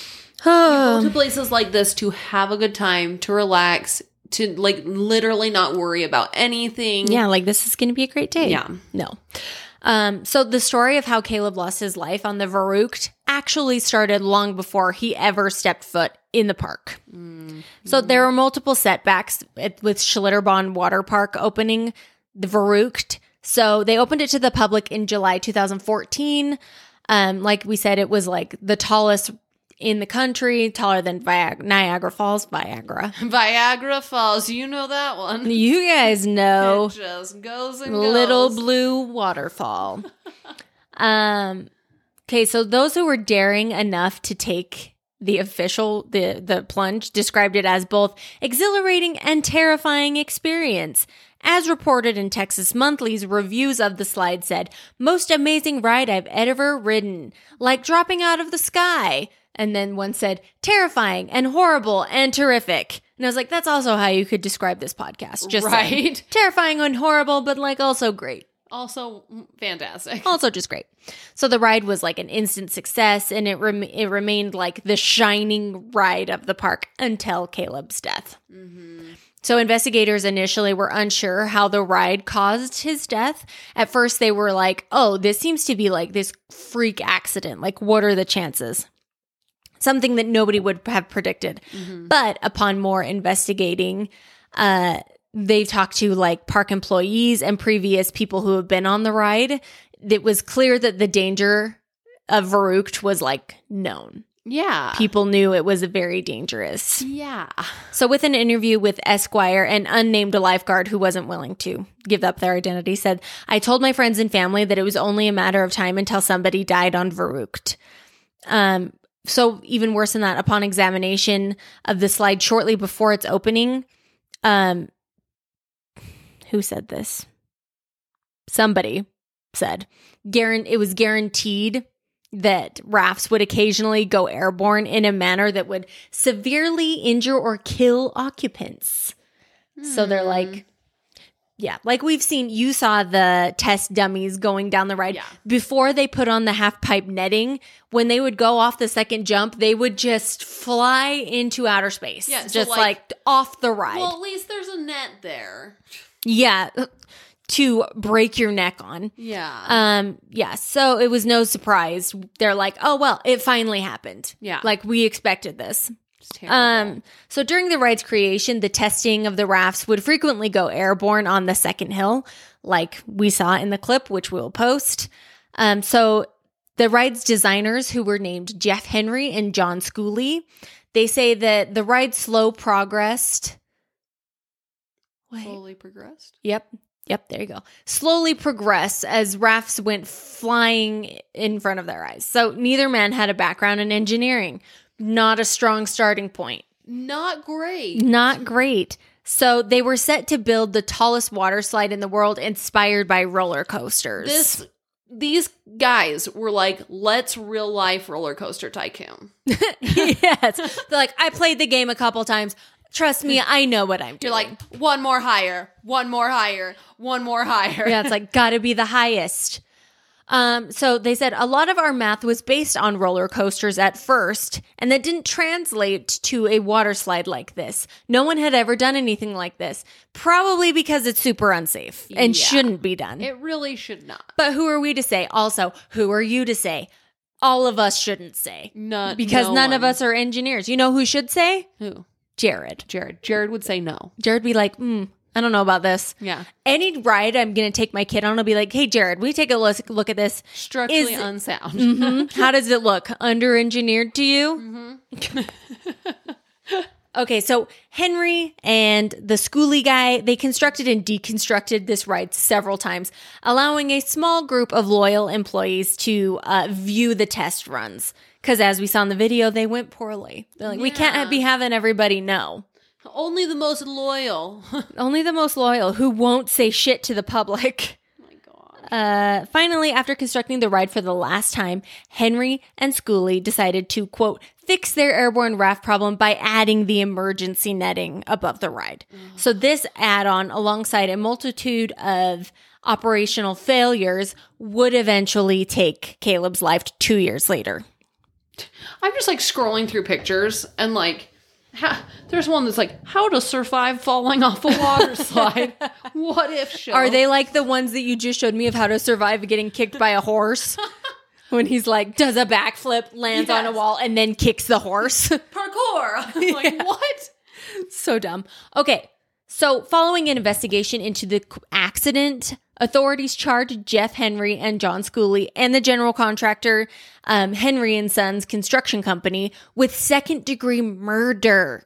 Go to places like this to have a good time, to relax, to like literally not worry about anything. Yeah, like, this is going to be a great day. Yeah. No. Um, so the story of how Caleb lost his life on the Verrucht actually started long before he ever stepped foot in the park. Mm-hmm. So there were multiple setbacks at, with Schlitterbahn Water Park opening the Verrucht. So they opened it to the public in July two thousand fourteen. Um, like we said, it was like the tallest in the country, taller than Viag- Niagara Falls, Viagra. Viagra Falls, you know that one. You guys know. It just goes and goes. Little Blue Waterfall. um, okay, so those who were daring enough to take the official, the, the plunge, described it as both exhilarating and terrifying experience. As reported in Texas Monthly's reviews of the slide said, most amazing ride I've ever ridden, like dropping out of the sky. And then one said, terrifying and horrible and terrific. And I was like, that's also how you could describe this podcast. Just saying. Right. Terrifying and horrible, but like also great. Also mm, fantastic. Also just great. So the ride was like an instant success, and it rem- it remained like the shining ride of the park until Caleb's death. Mm-hmm. So investigators initially were unsure how the ride caused his death. At first they were like, oh, this seems to be like this freak accident. Like, what are the chances? Something that nobody would have predicted. Mm-hmm. But upon more investigating, uh, they've talked to like park employees and previous people who have been on the ride. It was clear that the danger of Verrucht was like known. Yeah. People knew it was very dangerous. Yeah. So with an interview with Esquire, an unnamed lifeguard who wasn't willing to give up their identity said, I told my friends and family that it was only a matter of time until somebody died on Verrucht. Um, so even worse than that, upon examination of the slide shortly before its opening, um, who said this? Somebody said, Guaran- it was guaranteed that rafts would occasionally go airborne in a manner that would severely injure or kill occupants. So they're like, yeah, like we've seen, you saw the test dummies going down the ride. Yeah. Before they put on the half pipe netting, when they would go off the second jump, they would just fly into outer space. Yeah, so just like- like, off the ride. Well, at least there's a net there. Yeah. to break your neck on. Yeah. Um, yeah, so it was no surprise. They're like, oh, well, it finally happened. Yeah. Like, we expected this. It's terrible. Um, so during the ride's creation, the testing of the rafts would frequently go airborne on the second hill, like we saw in the clip, which we'll post. Um, so the ride's designers, who were named Jeff Henry and John Schooley, they say that the ride slow progressed. Wait. Slowly progressed. Yep. Yep, there you go. Slowly progress as rafts went flying in front of their eyes. So neither man had a background in engineering. Not a strong starting point. Not great. Not great. So they were set to build the tallest water slide in the world, inspired by roller coasters. This these guys were like, let's real life roller coaster tycoon. Yes. They're like, I played the game a couple times. Trust me, I know what I'm doing. You're like, one more higher, one more higher, one more higher. Yeah, it's like, gotta be the highest. Um, so they said a lot of our math was based on roller coasters at first, and that didn't translate to a water slide like this. No one had ever done anything like this, probably because it's super unsafe and Yeah. shouldn't be done. It really should not. But who are we to say? Also, who are you to say? All of us shouldn't say. Not Because no none of one. us are engineers. You know who should say? Who? Jared. Jared. Jared would say no. Jared would be like, hmm, I don't know about this. Yeah. Any ride I'm going to take my kid on, I'll be like, hey, Jared, we take a look, look at this. Structurally Is- unsound. Mhm. How does it look? Under-engineered to you? Okay, so Henry and the Schooley guy, they constructed and deconstructed this ride several times, allowing a small group of loyal employees to uh, view the test runs. Because as we saw in the video, they went poorly. They're like, we can't Yeah. ha- be having everybody know. Only the most loyal. Oh Only the most loyal who won't say shit to the public. my god. Uh, finally, after constructing the ride for the last time, Henry and Schooley decided to, quote, fix their airborne raft problem by adding the emergency netting above the ride. So this add-on, alongside a multitude of operational failures, would eventually take Caleb's life two years later. I'm just like scrolling through pictures and like, ha, there's one that's like, how to survive falling off a water slide. What if show? Are they like the ones that you just showed me of how to survive getting kicked by a horse? When he's like, does a backflip, lands on a Yes. wall, and then kicks the horse. parkour? I'm like, Yeah. what? So dumb. Okay. So, following an investigation into the c- accident, authorities charged Jeff Henry and John Schooley and the general contractor, um, Henry and Sons Construction Company, with second degree murder.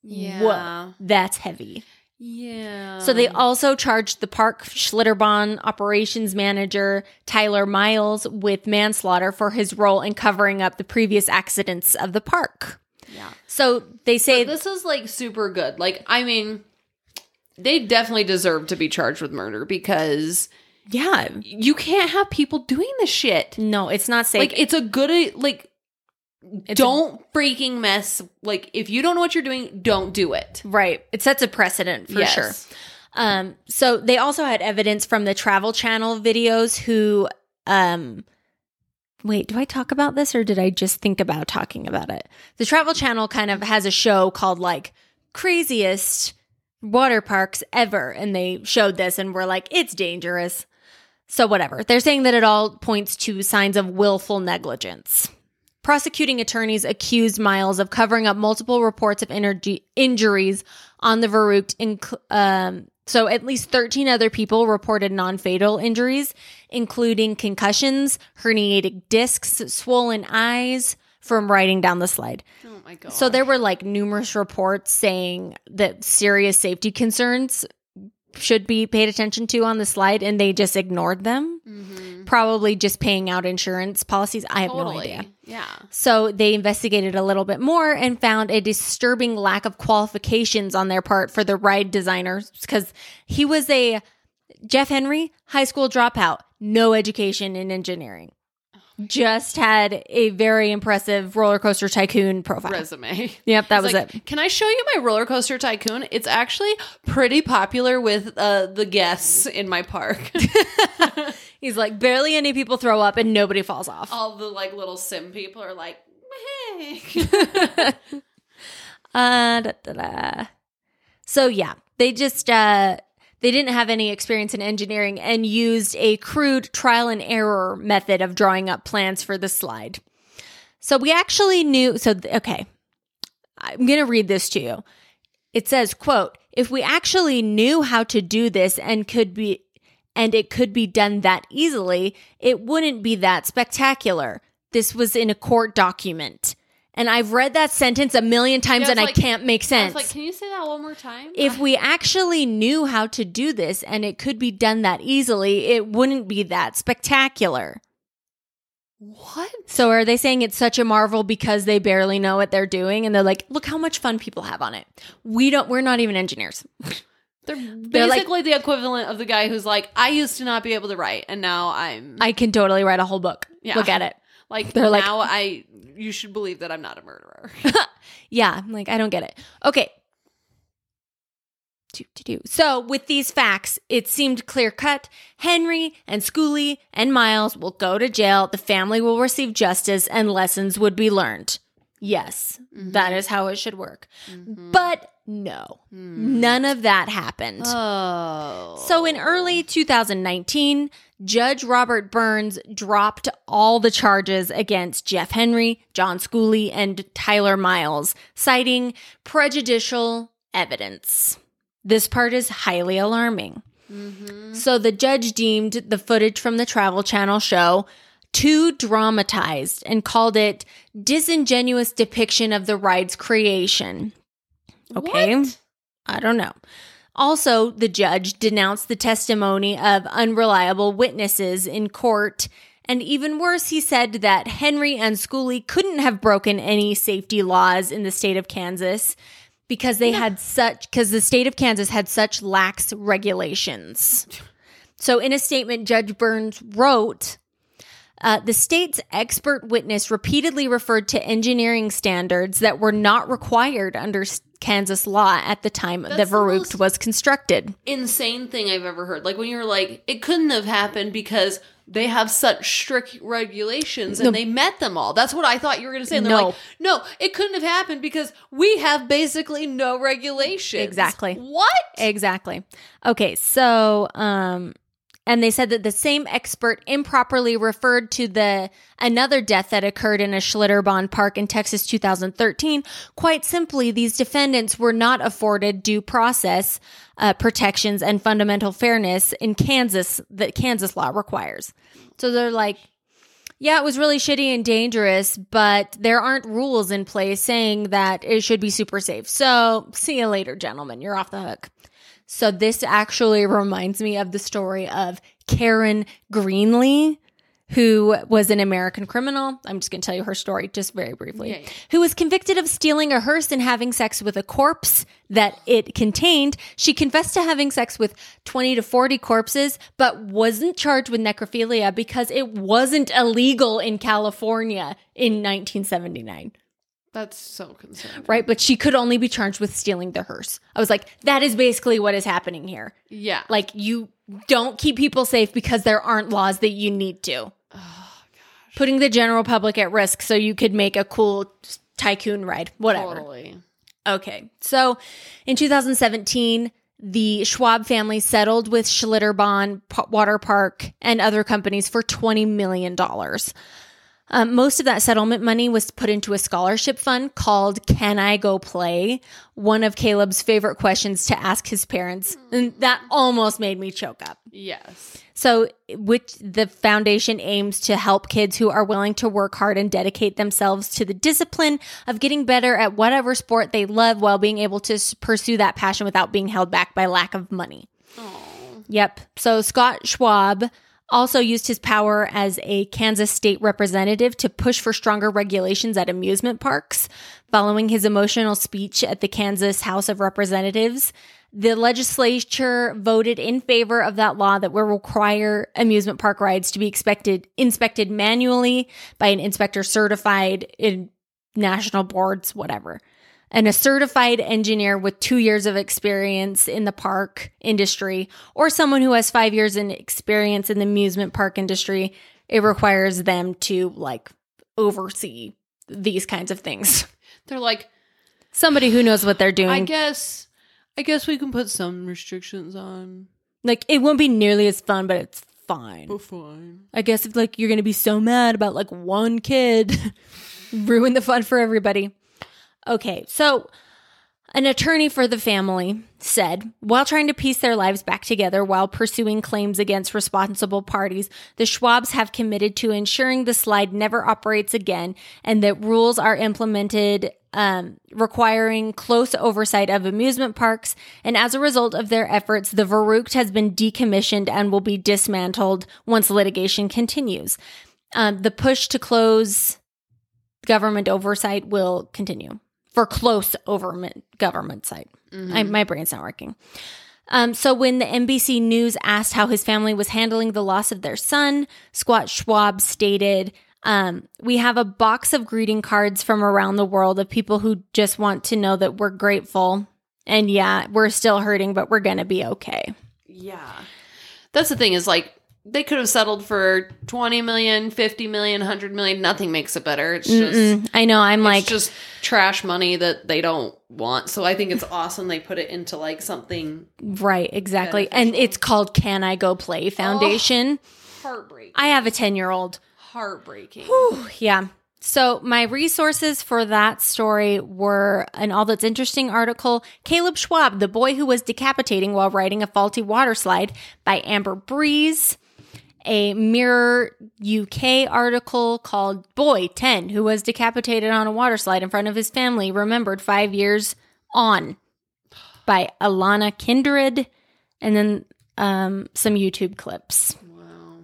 Whoa, that's heavy. Yeah. So they also charged the Park Schlitterbahn operations manager, Tyler Miles, with manslaughter for his role in covering up the previous accidents of the park. Yeah. So they say This is like super good. Like, I mean, they definitely deserve to be charged with murder because yeah, you can't have people doing this shit. no, it's not safe. Like, it's a good, like, It's a- don't freaking mess. Like, if you don't know what you're doing, don't do it. Right. It sets a precedent for Yes. sure. Um, so they also had evidence from the Travel Channel videos who, um, wait, do I talk about this or did I just think about talking about it? The Travel Channel kind of has a show called like Craziest Water Parks Ever. And they showed this and were like, it's dangerous. So whatever. They're saying that it all points to signs of willful negligence. Prosecuting attorneys accused Miles of covering up multiple reports of energy injuries on the Verrucht. Inc- um, so at least thirteen other people reported non-fatal injuries, including concussions, herniated discs, swollen eyes from riding down the slide. Oh my god. So there were like numerous reports saying that serious safety concerns should be paid attention to on the slide, and they just ignored them. Mhm. Probably just paying out insurance policies. I have Totally. no idea. Yeah. So they investigated a little bit more and found a disturbing lack of qualifications on their part for the ride designers because he was a Jeff Henry, high school dropout, no education in engineering. Just had a very impressive roller coaster tycoon profile. Resume. Yep, that He's was like, it. Can I show you my roller coaster tycoon? It's actually pretty popular with uh, the guests in my park. He's like, barely any people throw up and nobody falls off. All the like little sim people are like, hey. Uh, da, da, da. So yeah, they just uh, They didn't have any experience in engineering and used a crude trial and error method of drawing up plans for the slide. So we actually knew, so, okay, I'm going to read this to you. It says, quote, if we actually knew how to do this and could be, and it could be done that easily, it wouldn't be that spectacular. This was in a court document. And I've read that sentence a million times Yeah, and like, I can't make I sense. was like, can you say that one more time? If we actually knew how to do this and it could be done that easily, it wouldn't be that spectacular. What? So are they saying it's such a marvel because they barely know what they're doing and they're like, look how much fun people have on it. We don't, we're not even engineers. They're They're basically like- the equivalent of the guy who's like, I used to not be able to write and now I'm I can totally write a whole book. Yeah. Look at it. like they're like- now I you should believe that I'm not a murderer. Yeah, I'm like, I don't get it. Okay. Do, do, do. So with these facts, it seemed clear cut. Henry and Schooley and Miles will go to jail. The family will receive justice and lessons would be learned. Yes, that is how it should work. But no, none of that happened. Oh. So in early two thousand nineteen, Judge Robert Burns dropped all the charges against Jeff Henry, John Schooley, and Tyler Miles, citing prejudicial evidence. This part is highly alarming. Mm-hmm. So the judge deemed the footage from the Travel Channel show too dramatized and called it disingenuous depiction of the ride's creation. Okay. What? I don't know. Also, the judge denounced the testimony of unreliable witnesses in court. And even worse, he said that Henry and Schooley couldn't have broken any safety laws in the state of Kansas because they had such, because the state of Kansas had such lax regulations. So in a statement, Judge Burns wrote, Uh, the state's expert witness repeatedly referred to engineering standards that were not required under s- Kansas law at the time That's the the Viaduct most- was constructed. Insane thing I've ever heard. Like when you were like, it couldn't have happened because they have such strict regulations and No. they met them all. That's what I thought you were going to say. And they're No. like, no, it couldn't have happened because we have basically no regulations. Exactly. What? Exactly. Okay, so um and they said that the same expert improperly referred to the another death that occurred in a Schlitterbahn park in Texas two thousand thirteen. Quite simply, these defendants were not afforded due process uh, protections and fundamental fairness in Kansas that Kansas law requires. So they're like, yeah, it was really shitty and dangerous, but there aren't rules in place saying that it should be super safe. So see you later, gentlemen. You're off the hook. So this actually reminds me of the story of Karen Greenlee, who was an American criminal. I'm just going to tell you her story just very briefly. Yeah, yeah. Who was convicted of stealing a hearse and having sex with a corpse that it contained. She confessed to having sex with twenty to forty corpses, but wasn't charged with necrophilia because it wasn't illegal in California in nineteen seventy-nine. That's so concerning. Right? But she could only be charged with stealing the hearse. I was like, that is basically what is happening here. Yeah. Like, you don't keep people safe because there aren't laws that you need to. Oh, gosh. Putting the general public at risk so you could make a cool tycoon ride. Whatever. Totally. Okay. So in two thousand seventeen, the Schwab family settled with Schlitterbahn P- Water Park and other companies for twenty million dollars. Um, most of that settlement money was put into a scholarship fund called Can I Go Play? One of Caleb's favorite questions to ask his parents. And that almost made me choke up. Yes. So, which the foundation aims to help kids who are willing to work hard and dedicate themselves to the discipline of getting better at whatever sport they love while being able to s- pursue that passion without being held back by lack of money. Oh. Yep. So Scott Schwab also used his power as a Kansas state representative to push for stronger regulations at amusement parks. Following his emotional speech at the Kansas House of Representatives, the legislature voted in favor of that law that will require amusement park rides to be expected, inspected manually by an inspector certified in national boards, whatever. And a certified engineer with two years of experience in the park industry, or someone who has five years in experience in the amusement park industry, it requires them to like oversee these kinds of things. They're like, Somebody who knows what they're doing. I guess I guess we can put some restrictions on. Like, it won't be nearly as fun, but it's fine. We're fine. I guess if, like, you're going to be so mad about, like, one kid, ruin the fun for everybody. Okay, so an attorney for the family said, while trying to piece their lives back together while pursuing claims against responsible parties, the Schwabs have committed to ensuring the slide never operates again and that rules are implemented um, requiring close oversight of amusement parks. And as a result of their efforts, the Verrückt has been decommissioned and will be dismantled once litigation continues. Um, the push to close government oversight will continue. For close government government site. Mm-hmm. I, my brain's not working. Um, so when the N B C News asked how his family was handling the loss of their son, Squat Schwab stated, um, we have a box of greeting cards from around the world of people who just want to know that we're grateful. And yeah, we're still hurting, but we're going to be okay. Yeah. That's the thing is like, they could have settled for twenty million, fifty million, one hundred million. Nothing makes it better. It's just, Mm-mm. I know. I'm it's like, just trash money that they don't want. So I think it's awesome they put it into like something right, exactly. And beneficial. it's called Can I Go Play Foundation. Oh, heartbreaking. I have a ten year old. Heartbreaking. Whew, yeah. So my resources for that story were an All That's Interesting article, Caleb Schwab, the boy who was decapitating while riding a faulty water slide by Amber Breeze, a Mirror U K article called Boy ten, who was decapitated on a water slide in front of his family, remembered five years on, by Alana Kindred, and then um, some YouTube clips. Wow.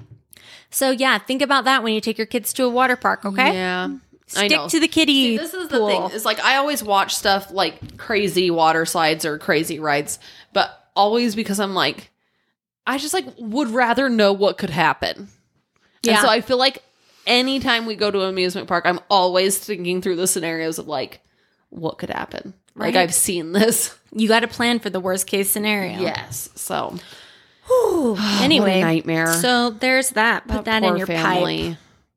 So yeah, think about that when you take your kids to a water park, okay? Yeah. Stick I know. to the kiddie See, this is the pool. thing. It's like I always watch stuff like crazy water slides or crazy rides, but always because I'm like, I just like would rather know what could happen. Yeah. And so I feel like anytime we go to an amusement park, I'm always thinking through the scenarios of like, what could happen? Like Right. I've seen this. You got to plan for the worst case scenario. Yes. So Whew. Anyway, what a nightmare. So there's that. Put that in poor your family. pipe.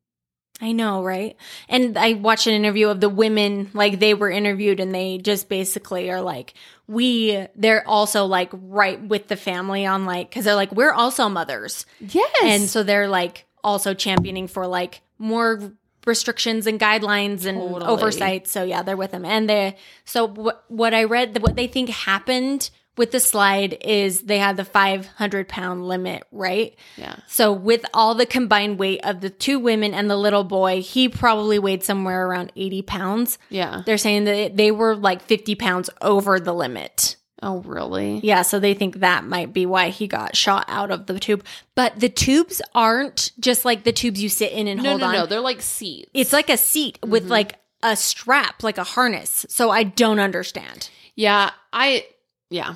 I know, right? And I watched an interview of the women, like they were interviewed and they just basically are like, we, they're also like right with the family on like, cause they're like, we're also mothers. Yes. And so they're like also championing for like more restrictions and guidelines and Totally. oversight. So yeah, they're with them. And they, so what, what I read, what they think happened with the slide is they had the five hundred pound limit, right? Yeah. So with all the combined weight of the two women and the little boy, he probably weighed somewhere around eighty pounds. Yeah. They're saying that they were like fifty pounds over the limit. Oh, really? Yeah, so they think that might be why he got shot out of the tube. But the tubes aren't just like the tubes you sit in and No, hold no, on. no. They're like seats. It's like a seat with like a strap, like a harness. So I don't understand. Yeah, I yeah.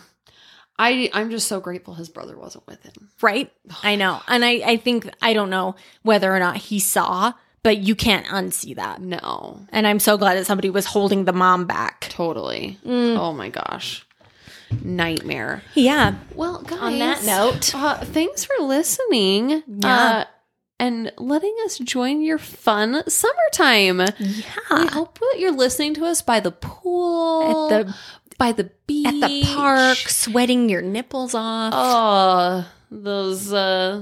I I'm just so grateful his brother wasn't with him. Right? I know. And I, I think, I don't know whether or not he saw, but you can't unsee that. No. And I'm so glad that somebody was holding the mom back. Totally. Mm. Oh my gosh. Nightmare. Yeah. Well, guys, On that note. uh, thanks for listening. Yeah. Uh, and letting us join your fun summertime. Yeah. We hope that you're listening to us by the pool, At the by the beach, at the park, sweating your nipples off. Oh, those uh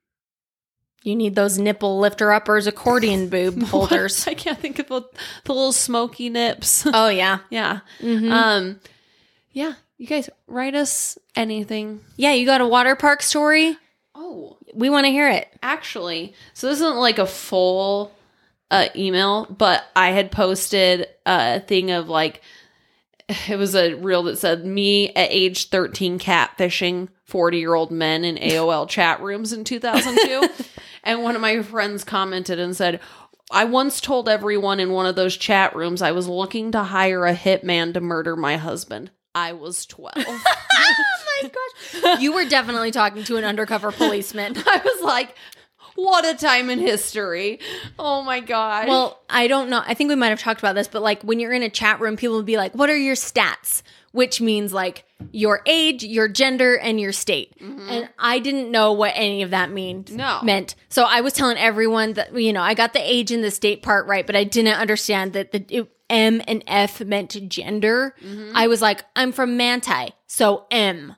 You need those nipple lifter uppers, accordion boob holders. I can't think of the, the little smoky nips. Oh yeah. Yeah. Mhm. Um yeah, you guys write us anything. Yeah, you got a water park story? Oh, We want to hear it. actually, so this isn't like a full uh email, but I had posted a thing of like it was a reel that said me at age thirteen catfishing forty-year-old men in A O L chat rooms in two thousand two. And one of my friends commented and said, I once told everyone in one of those chat rooms I was looking to hire a hitman to murder my husband. I was twelve. Oh my gosh. You were definitely talking to an undercover policeman. I was like, what a time in history. Oh my God. Well, I don't know. I think we might have talked about this, but like when you're in a chat room, people will be like, what are your stats? Which means like your age, your gender, and your state. Mm-hmm. And I didn't know what any of that mean, No. meant. So I was telling everyone that, you know, I got the age and the state part right, but I didn't understand that the, it, M and F meant gender, Mm-hmm. I was like, I'm from Manti, so M.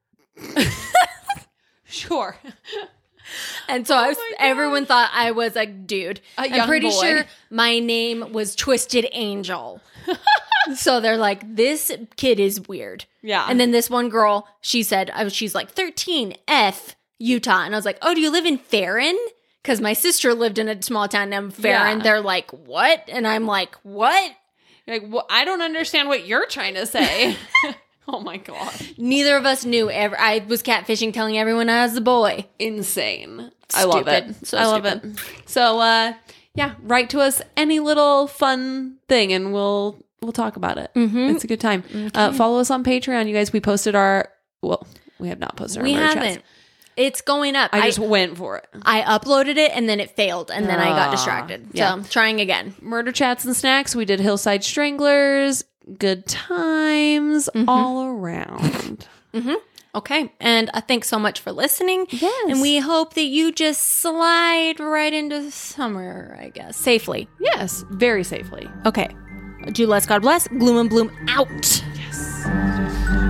Sure. And so I was, my gosh. everyone thought I was a dude. A I'm young pretty boy. sure my name was Twisted Angel. So they're like, this kid is weird. Yeah. And then this one girl, she said, I was, she's like thirteen, F, Utah. And I was like, oh, do you live in Farron? Because my sister lived in a small town named Farron. Yeah. They're like, what? And I'm like, what? You're like, well, I don't understand what you're trying to say. Oh my God. Neither of us knew. Ever. I was catfishing, telling everyone I was a boy. Insane. I love it. Stupid. So I love stupid. it. So, uh, yeah, write to us any little fun thing and we'll we'll talk about it. Mm-hmm. It's a good time. Uh, follow us on Patreon, you guys. We posted our, well, we have not posted our We murder haven't. chats. It's going up. I I, just went for it. I uploaded it and then it failed. And then I got Ah, distracted. yeah. So trying again. Murder chats and snacks. We did Hillside Stranglers. Good times Mm-hmm. all around. Okay. And uh, thanks so much for listening. Yes. And we hope that you just slide right into summer, I guess, safely. Yes, very safely. Okay. Do less, God bless. Gloom and bloom out. Yes.